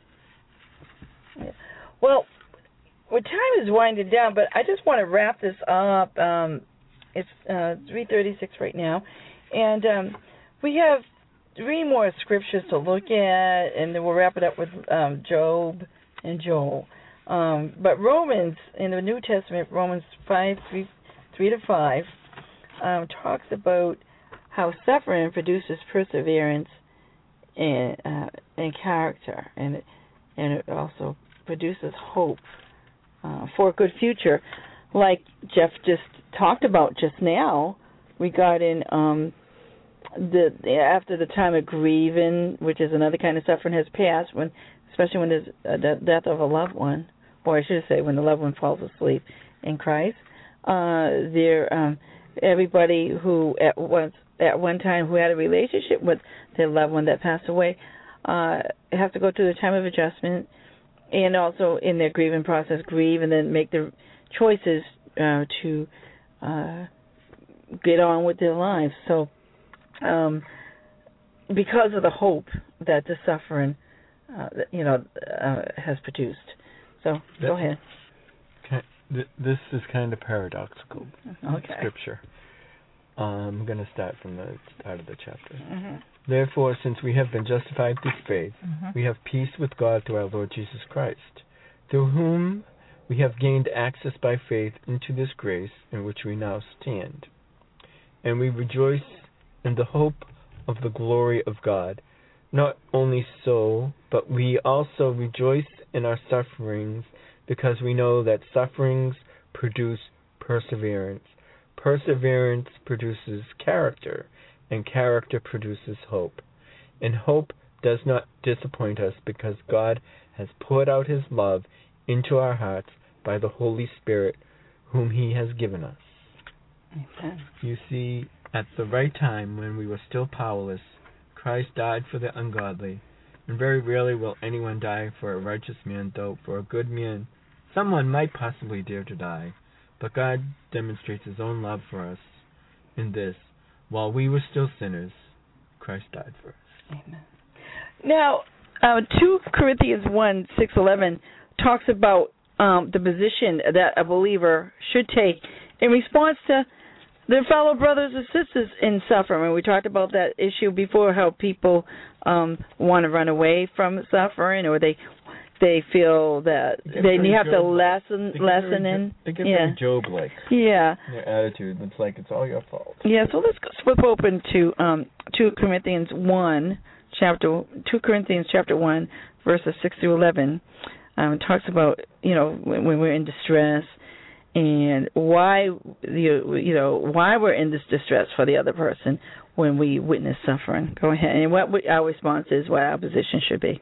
Yeah. Well, well, time is winding down, but I just want to wrap this up. Um, it's uh, three thirty-six right now, and um, we have three more scriptures to look at, and then we'll wrap it up with um, Job and Joel. Um, but Romans, in the New Testament, Romans five, three, three to five, um, talks about how suffering produces perseverance and, uh, and character, and it, and it also produces hope uh, for a good future, like Jeff just talked about just now regarding um, the after the time of grieving, which is another kind of suffering, has passed, when especially when there's a de- death of a loved one, or I should say when the loved one falls asleep in Christ. Uh, there, um, everybody who at once at one time who had a relationship with their loved one that passed away uh, have to go through the time of adjustment, and also in their grieving process grieve and then make the choices uh, to uh, get on with their lives. So um, because of the hope that the suffering uh, you know uh, has produced. So that, go ahead. Th- this is kind of paradoxical. Okay. Scripture. Um, I'm going to start from the start of the chapter. Mm-hmm. Therefore, since we have been justified through faith, mm-hmm. we have peace with God through our Lord Jesus Christ, through whom we have gained access by faith into this grace in which we now stand. And we rejoice in the hope of the glory of God. Not only so, but we also rejoice in our sufferings, because we know that sufferings produce perseverance. Perseverance produces character, and character produces hope. And hope does not disappoint us, because God has poured out his love into our hearts by the Holy Spirit, whom he has given us. Amen. You see, at the right time, when we were still powerless, Christ died for the ungodly, and very rarely will anyone die for a righteous man, though for a good man someone might possibly dare to die. But God demonstrates his own love for us in this: while we were still sinners, Christ died for us. Amen. Now, uh, two Corinthians one, six, eleven talks about um, the position that a believer should take in response to their fellow brothers and sisters in suffering. And we talked about that issue before, how people um, want to run away from suffering, or they they feel that they, they have to lessen they lessen very, in. They get yeah. very Job-like. Yeah. Their attitude. It's like it's all your fault. Yeah. So let's flip open to um, two Corinthians one, chapter two Corinthians chapter one, verses six through eleven. Um, it talks about, you know, when, when we're in distress, and why you you know why we're in this distress for the other person when we witness suffering. Go ahead, and what our response is, what our position should be.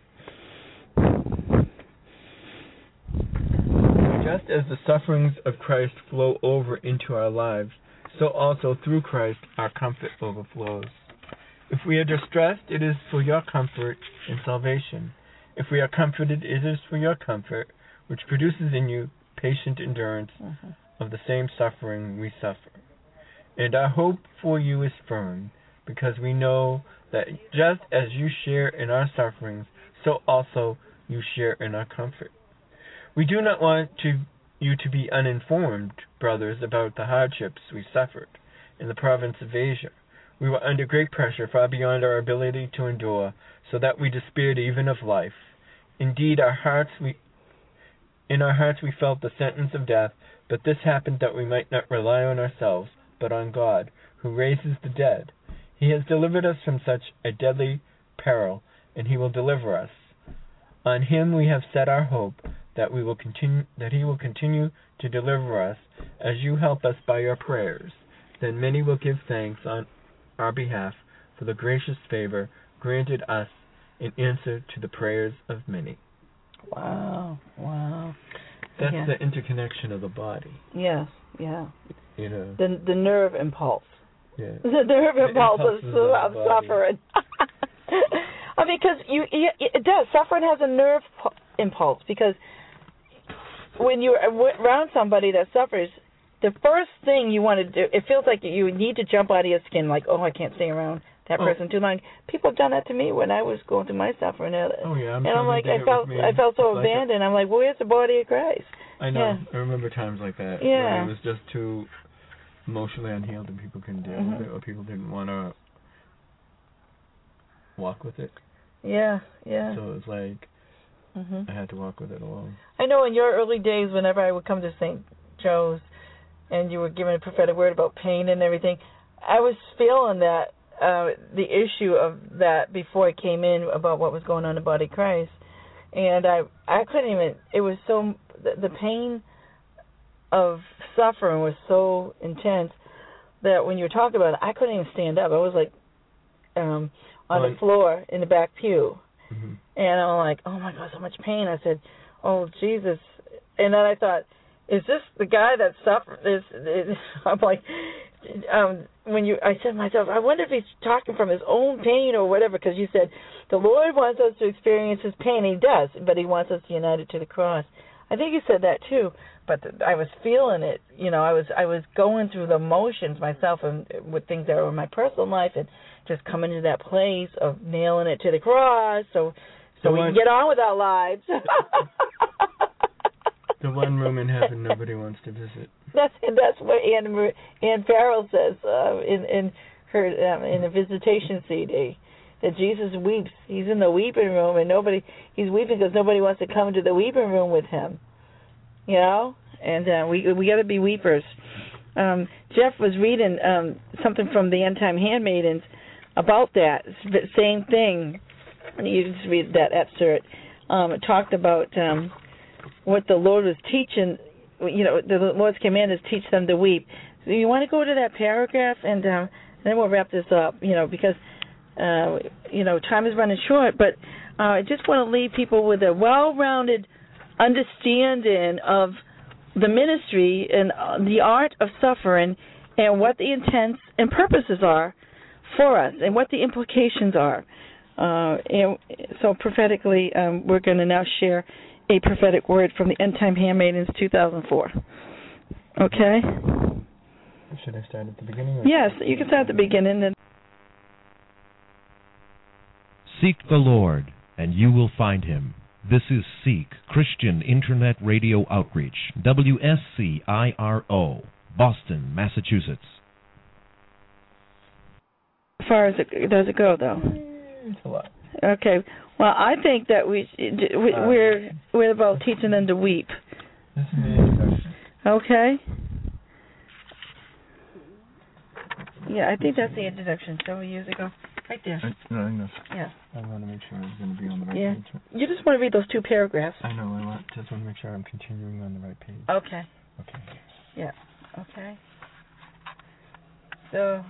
Just as the sufferings of Christ flow over into our lives, so also through Christ our comfort overflows. If we are distressed, it is for your comfort and salvation. If we are comforted, it is for your comfort, which produces in you patient endurance mm-hmm. of the same suffering we suffer. And our hope for you is firm, because we know that just as you share in our sufferings, so also you share in our comfort. We do not want to, you to be uninformed, brothers, about the hardships we suffered in the province of Asia. We were under great pressure, far beyond our ability to endure, so that we despaired even of life. Indeed, our hearts we in our hearts we felt the sentence of death, but this happened that we might not rely on ourselves, but on God, who raises the dead. He has delivered us from such a deadly peril, and he will deliver us. On him we have set our hope, that we will continue that he will continue to deliver us, as you help us by your prayers. Then many will give thanks on our behalf for the gracious favor granted us in answer to the prayers of many. Wow, wow. That's yeah. the interconnection of the body. Yes, yeah. You know. The the nerve impulse. Yeah. The nerve the impulse of, of suffering. I mean, because you, it does. Suffering has a nerve impulse, because when you're around somebody that suffers, the first thing you want to do, it feels like you need to jump out of your skin, like, oh, I can't stay around that oh. person too long. People have done that to me when I was going through my suffering. Oh yeah, I'm and I'm like, I felt, I felt so like abandoned. It. I'm like, well, where's the body of Christ? I know. Yeah. I remember times like that. Yeah. Where it was just too emotionally unhealed, and people couldn't deal mm-hmm. with it, or people didn't want to walk with it. Yeah, yeah. So it was like mm-hmm. I had to walk with it alone. I know in your early days, whenever I would come to Saint Joe's, and you were giving a prophetic word about pain and everything, I was feeling that. Uh, the issue of that before I came in about what was going on in the body of Christ, and I I couldn't even. It was so the, the pain of suffering was so intense that when you were talking about it, I couldn't even stand up. I was like um, on the floor in the back pew, mm-hmm. and I'm like, oh my God, so much pain. I said, oh Jesus, and then I thought, is this the guy that suffered this? this I'm like. Um, when you, I said to myself, I wonder if he's talking from his own pain or whatever, because you said the Lord wants us to experience his pain. He does, but he wants us united to the cross. I think you said that too, but the, I was feeling it. You know, I was I was going through the motions myself, and with things that were in my personal life, and just coming to that place of nailing it to the cross, so so the we one, can get on with our lives. The one room in heaven nobody wants to visit. That's that's what Anne Anne Farrell says uh, in in her um, in the visitation C D, that Jesus weeps. He's in the weeping room, and nobody he's weeping because nobody wants to come to the weeping room with him. You know, and uh, we we got to be weepers. Um, Jeff was reading um, something from the End Time Handmaidens about that same thing. You just read that excerpt. Um, it talked about um, what the Lord was teaching. You know, the Lord's command is teach them to weep. So you want to go to that paragraph, and, um, and then we'll wrap this up. You know, because uh, you know time is running short. But uh, I just want to leave people with a well-rounded understanding of the ministry and the art of suffering, and what the intents and purposes are for us, and what the implications are. Uh, and so prophetically, um, we're going to now share a prophetic word from the End Time Handmaidens two thousand four. Okay? Should I start at the beginning? Or yes, you can start at the beginning. And Seek the Lord, and you will find him. This is Seek, Christian Internet Radio Outreach, W S C I R O, Boston, Massachusetts. How far as it, does it go, though? It's a lot. Okay. Well, I think that we, we uh, we're we're about teaching them to weep. This is the introduction. Okay. Yeah, I think that's the introduction several years ago. Right there. I, no, I know. Yeah. I want to make sure it's going to be on the right yeah. page. You just want to read those two paragraphs. I know. I want, just want to make sure I'm continuing on the right page. Okay. Okay. Yeah. Okay. So,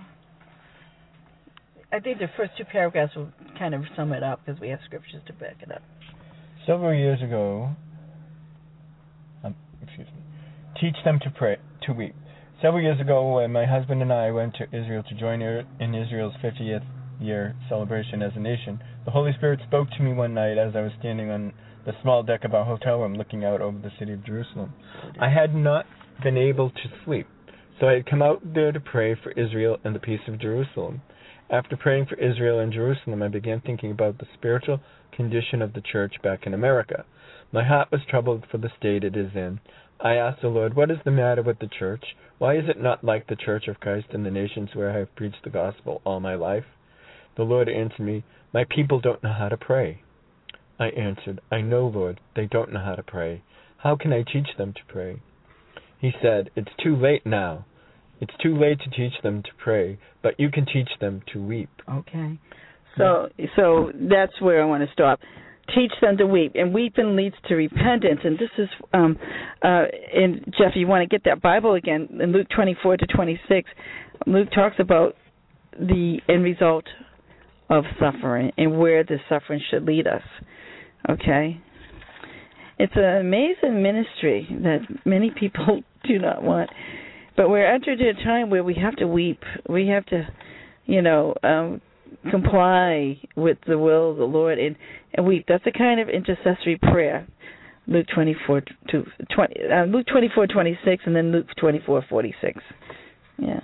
I think the first two paragraphs will kind of sum it up because we have scriptures to back it up. Several years ago, um, excuse me, teach them to pray, to weep. Several years ago, when my husband and I went to Israel to join in Israel's fiftieth year celebration as a nation, the Holy Spirit spoke to me one night as I was standing on the small deck of our hotel room looking out over the city of Jerusalem. I had not been able to sleep, so I had come out there to pray for Israel and the peace of Jerusalem. After praying for Israel and Jerusalem, I began thinking about the spiritual condition of the church back in America. My heart was troubled for the state it is in. I asked the Lord, what is the matter with the church? Why is it not like the Church of Christ in the nations where I have preached the gospel all my life? The Lord answered me, my people don't know how to pray. I answered, I know, Lord, they don't know how to pray. How can I teach them to pray? He said, it's too late now. It's too late to teach them to pray, but you can teach them to weep. Okay. So so that's where I want to stop. Teach them to weep, and weeping leads to repentance. And this is, um, uh, and Jeff, you want to get that Bible again in Luke twenty-four to twenty-six. Luke talks about the end result of suffering and where the suffering should lead us. Okay, it's an amazing ministry that many people do not want, but we're entered in a time where we have to weep. We have to, you know. Um, comply with the will of the Lord and, and weep. That's a kind of intercessory prayer. Luke twenty-four to twenty, uh, Luke twenty-four twenty-six, and then Luke twenty-four forty-six. Yeah.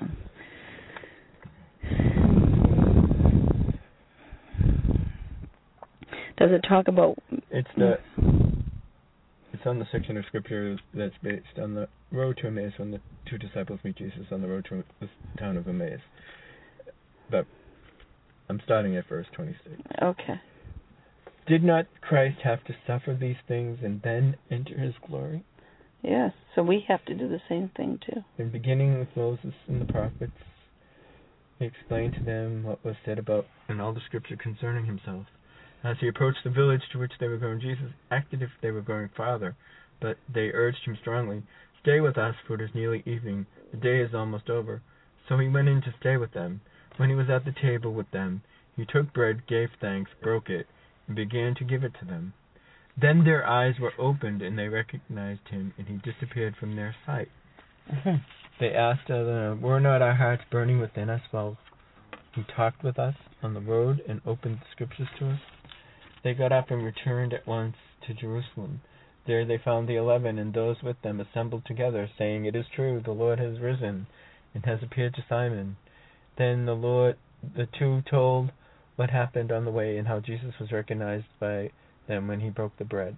Does it talk about? It's the. It's on the section of scripture that's based on the road to Emmaus when the two disciples meet Jesus on the road to the town of Emmaus. But I'm starting at verse twenty-six. Okay. Did not Christ have to suffer these things and then enter his glory? Yes, so we have to do the same thing too. In beginning with Moses and the prophets, he explained to them what was said about in all the scripture concerning himself. As he approached the village to which they were going, Jesus acted as if they were going farther, but they urged him strongly, stay with us, for it is nearly evening. The day is almost over. So he went in to stay with them. When he was at the table with them, he took bread, gave thanks, broke it, and began to give it to them. Then their eyes were opened, and they recognized him, and he disappeared from their sight. Mm-hmm. They asked, uh, were not our hearts burning within us while he talked with us on the road and opened the scriptures to us? They got up and returned at once to Jerusalem. There they found the eleven and those with them assembled together, saying, it is true, the Lord has risen and has appeared to Simon. Then the Lord, the two told what happened on the way and how Jesus was recognized by them when he broke the bread.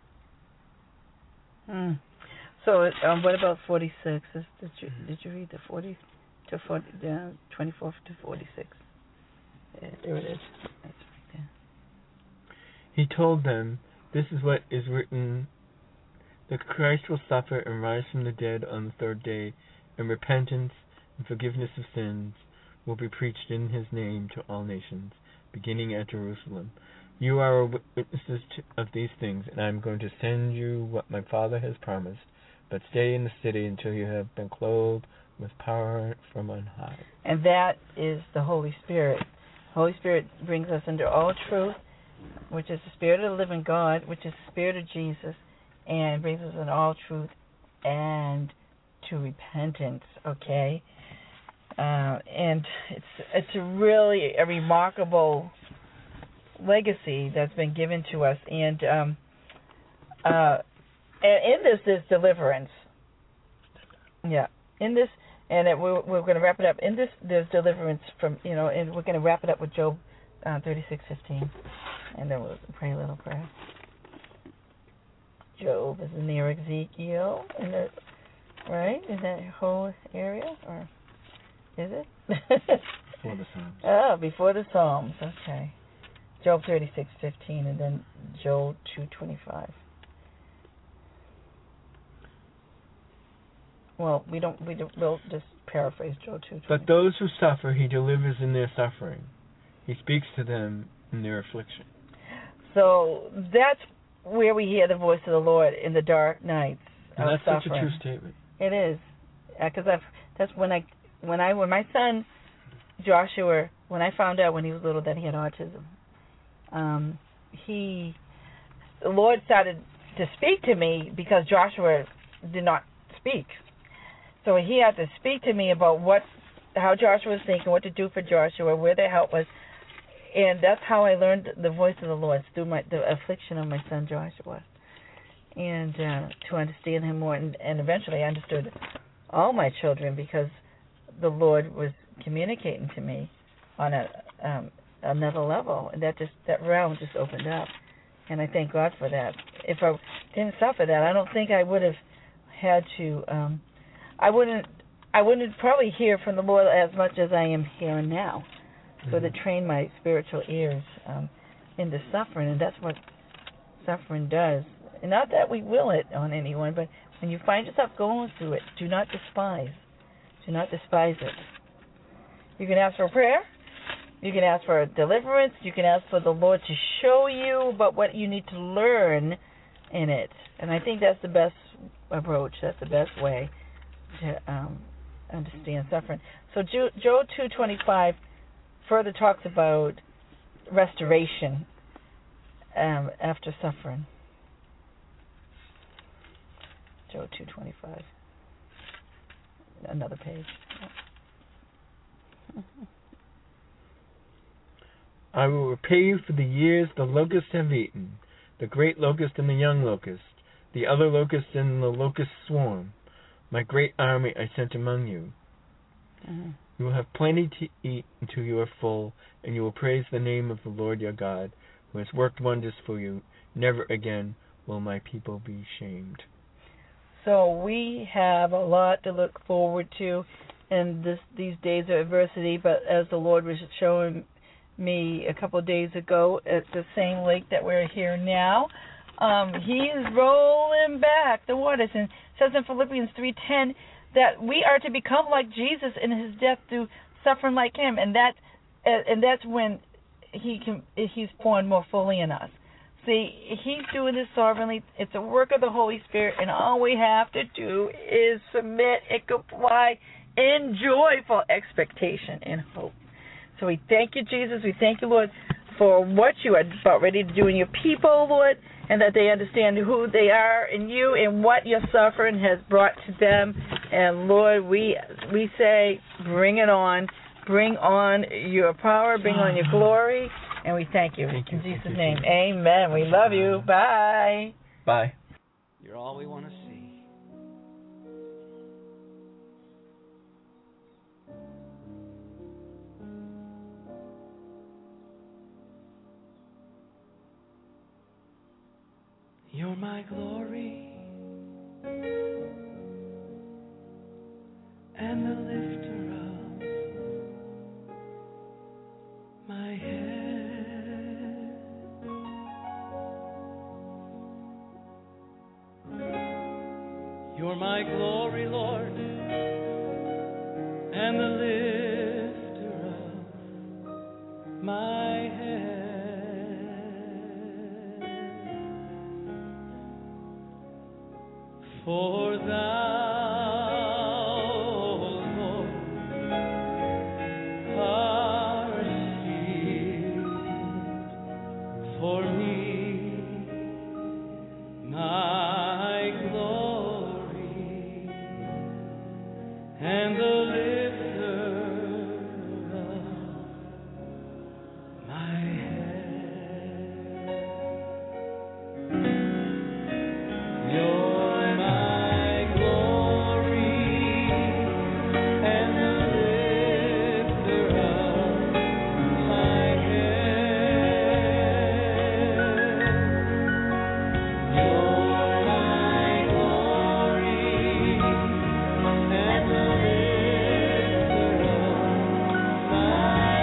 Hmm. So, um, what about forty-six? Did you did you read the forty to forty, uh, twenty-four to forty-six? Yeah, there it is. That's right there. He told them, "This is what is written: that Christ will suffer and rise from the dead on the third day, and repentance and forgiveness of sins will be preached in his name to all nations, beginning at Jerusalem. You are witnesses of these things, and I am going to send you what my Father has promised. But stay in the city until you have been clothed with power from on high. And that is the Holy Spirit. The Holy Spirit brings us into all truth, which is the Spirit of the living God, which is the Spirit of Jesus, and brings us in all truth and to repentance, okay? Uh, and it's it's really a remarkable legacy that's been given to us. And um, uh, and in this, there's deliverance. Yeah, in this, and it, we're, we're going to wrap it up. In this, there's deliverance from, you know, and we're going to wrap it up with Job uh, thirty-six fifteen. And then we'll pray a little prayer. Job is near Ezekiel, in the, right, in that whole area, or is it? Before the Psalms. Oh, before the Psalms, okay. Job thirty-six fifteen, and then Job two twenty-five. Well, we don't. We don't. We'll just paraphrase Job two twenty-five. But those who suffer, he delivers in their suffering. He speaks to them in their affliction. So that's where we hear the voice of the Lord in the dark nights and of that's suffering. such a true statement. It is, because I've. That's when I, when I, when my son Joshua, when I found out when he was little that he had autism, um, he, the Lord started to speak to me because Joshua did not speak. So he had to speak to me about what, how Joshua was thinking, what to do for Joshua, where their help was. And that's how I learned the voice of the Lord, through my, the affliction of my son Joshua. And uh, to understand him more. And, and eventually I understood all my children because the Lord was communicating to me on a um, another level. And that just that realm just opened up. And I thank God for that. If I didn't suffer that, I don't think I would have had to, um, I wouldn't, I wouldn't probably hear from the Lord as much as I am hearing now. So to train my spiritual ears um, into suffering, and that's what suffering does. And not that we will it on anyone, but when you find yourself going through it, do not despise. Do not despise it. You can ask for a prayer. You can ask for a deliverance. You can ask for the Lord to show you about what you need to learn in it. And I think that's the best approach. That's the best way to um, understand suffering. So Job two twenty-five further talks about restoration um, after suffering. Job two twenty-five. Another page. I will repay you for the years the locusts have eaten, the great locust and the young locust, the other locust and the locust swarm, my great army I sent among you. Mm-hmm. You will have plenty to eat until you are full, and you will praise the name of the Lord your God, who has worked wonders for you. Never again will my people be shamed. So we have a lot to look forward to in this, these days of adversity, but as the Lord was showing me a couple of days ago at the same lake that we're here now, um, he is rolling back the waters. And it says in Philippians three ten, that we are to become like Jesus in his death through suffering like him, and that, and that's when he can he's pouring more fully in us. See, he's doing this sovereignly. It's a work of the Holy Spirit, and all we have to do is submit and comply in joyful expectation and hope. So we thank you, Jesus. We thank you, Lord, for what you are about ready to do in your people, Lord, and that they understand who they are in you and what your suffering has brought to them. And, Lord, we we say, bring it on. Bring on your power. Bring on your glory. And we thank you. Thank you. In Jesus' thank you, name, thank you. amen. We love you. Bye. Bye. You're all we want to see. You're my glory and the lifter of my head. You're my glory, Lord, and the lifter For thou, Lord, art shield for me, my glory, and the lifter of my head. You're my glory and the lifter of my head. You're my glory and the lifter of my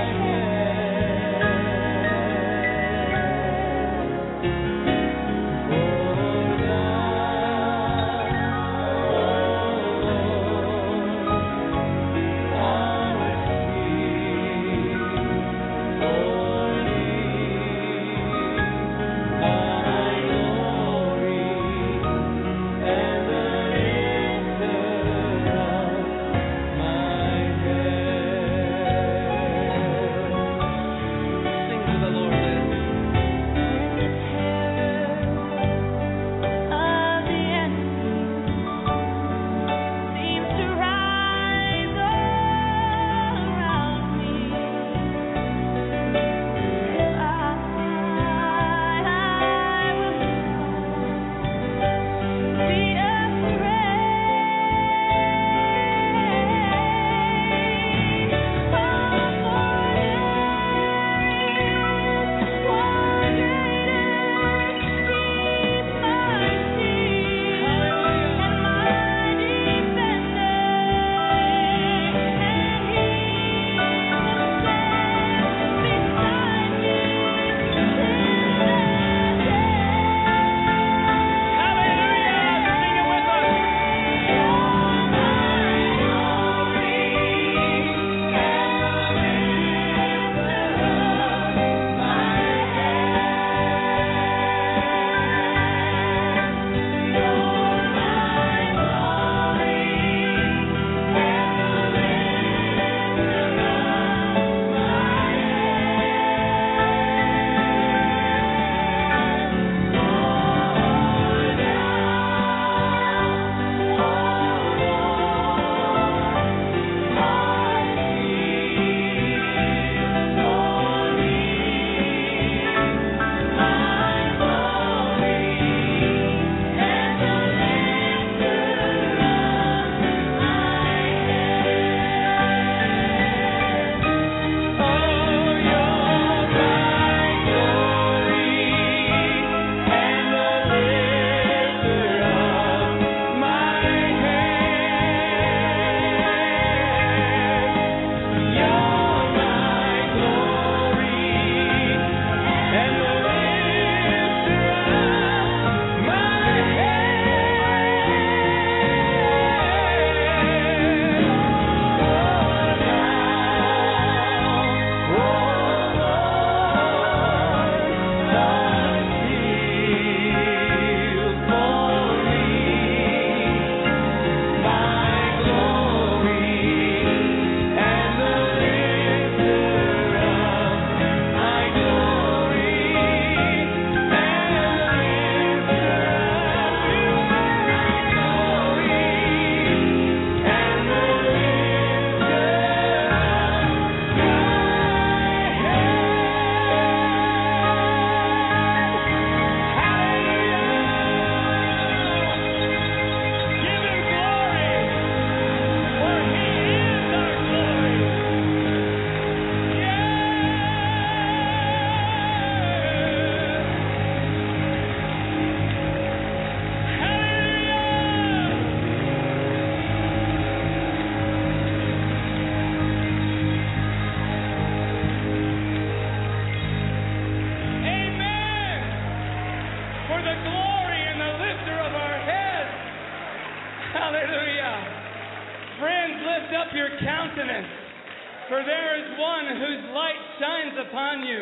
countenance, for there is one whose light shines upon you.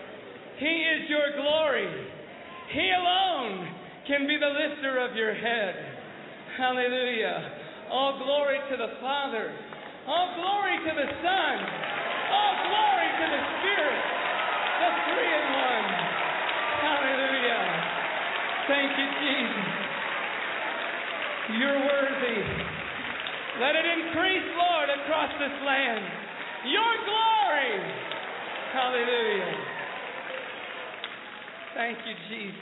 He is your glory. He alone can be the lifter of your head. Hallelujah. All glory to the Father. All glory to the Son. All glory to the Spirit. The three in one. Hallelujah. Thank you, Jesus. You're worthy. Let it increase, Lord, across this land. Your glory. Hallelujah. Thank you, Jesus.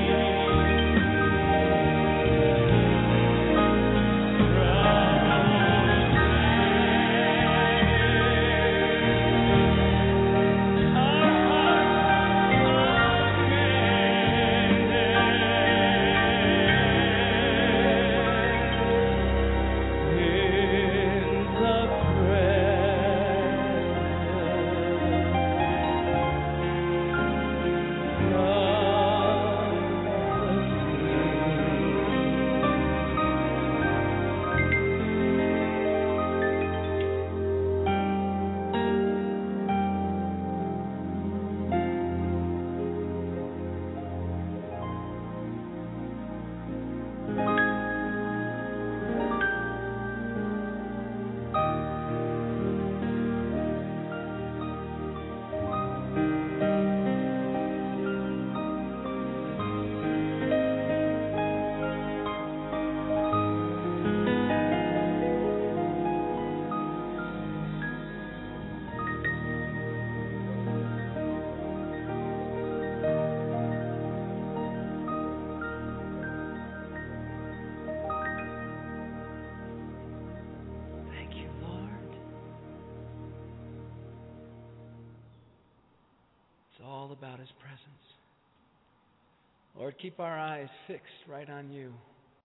From all about His presence. Lord, keep our eyes fixed right on You.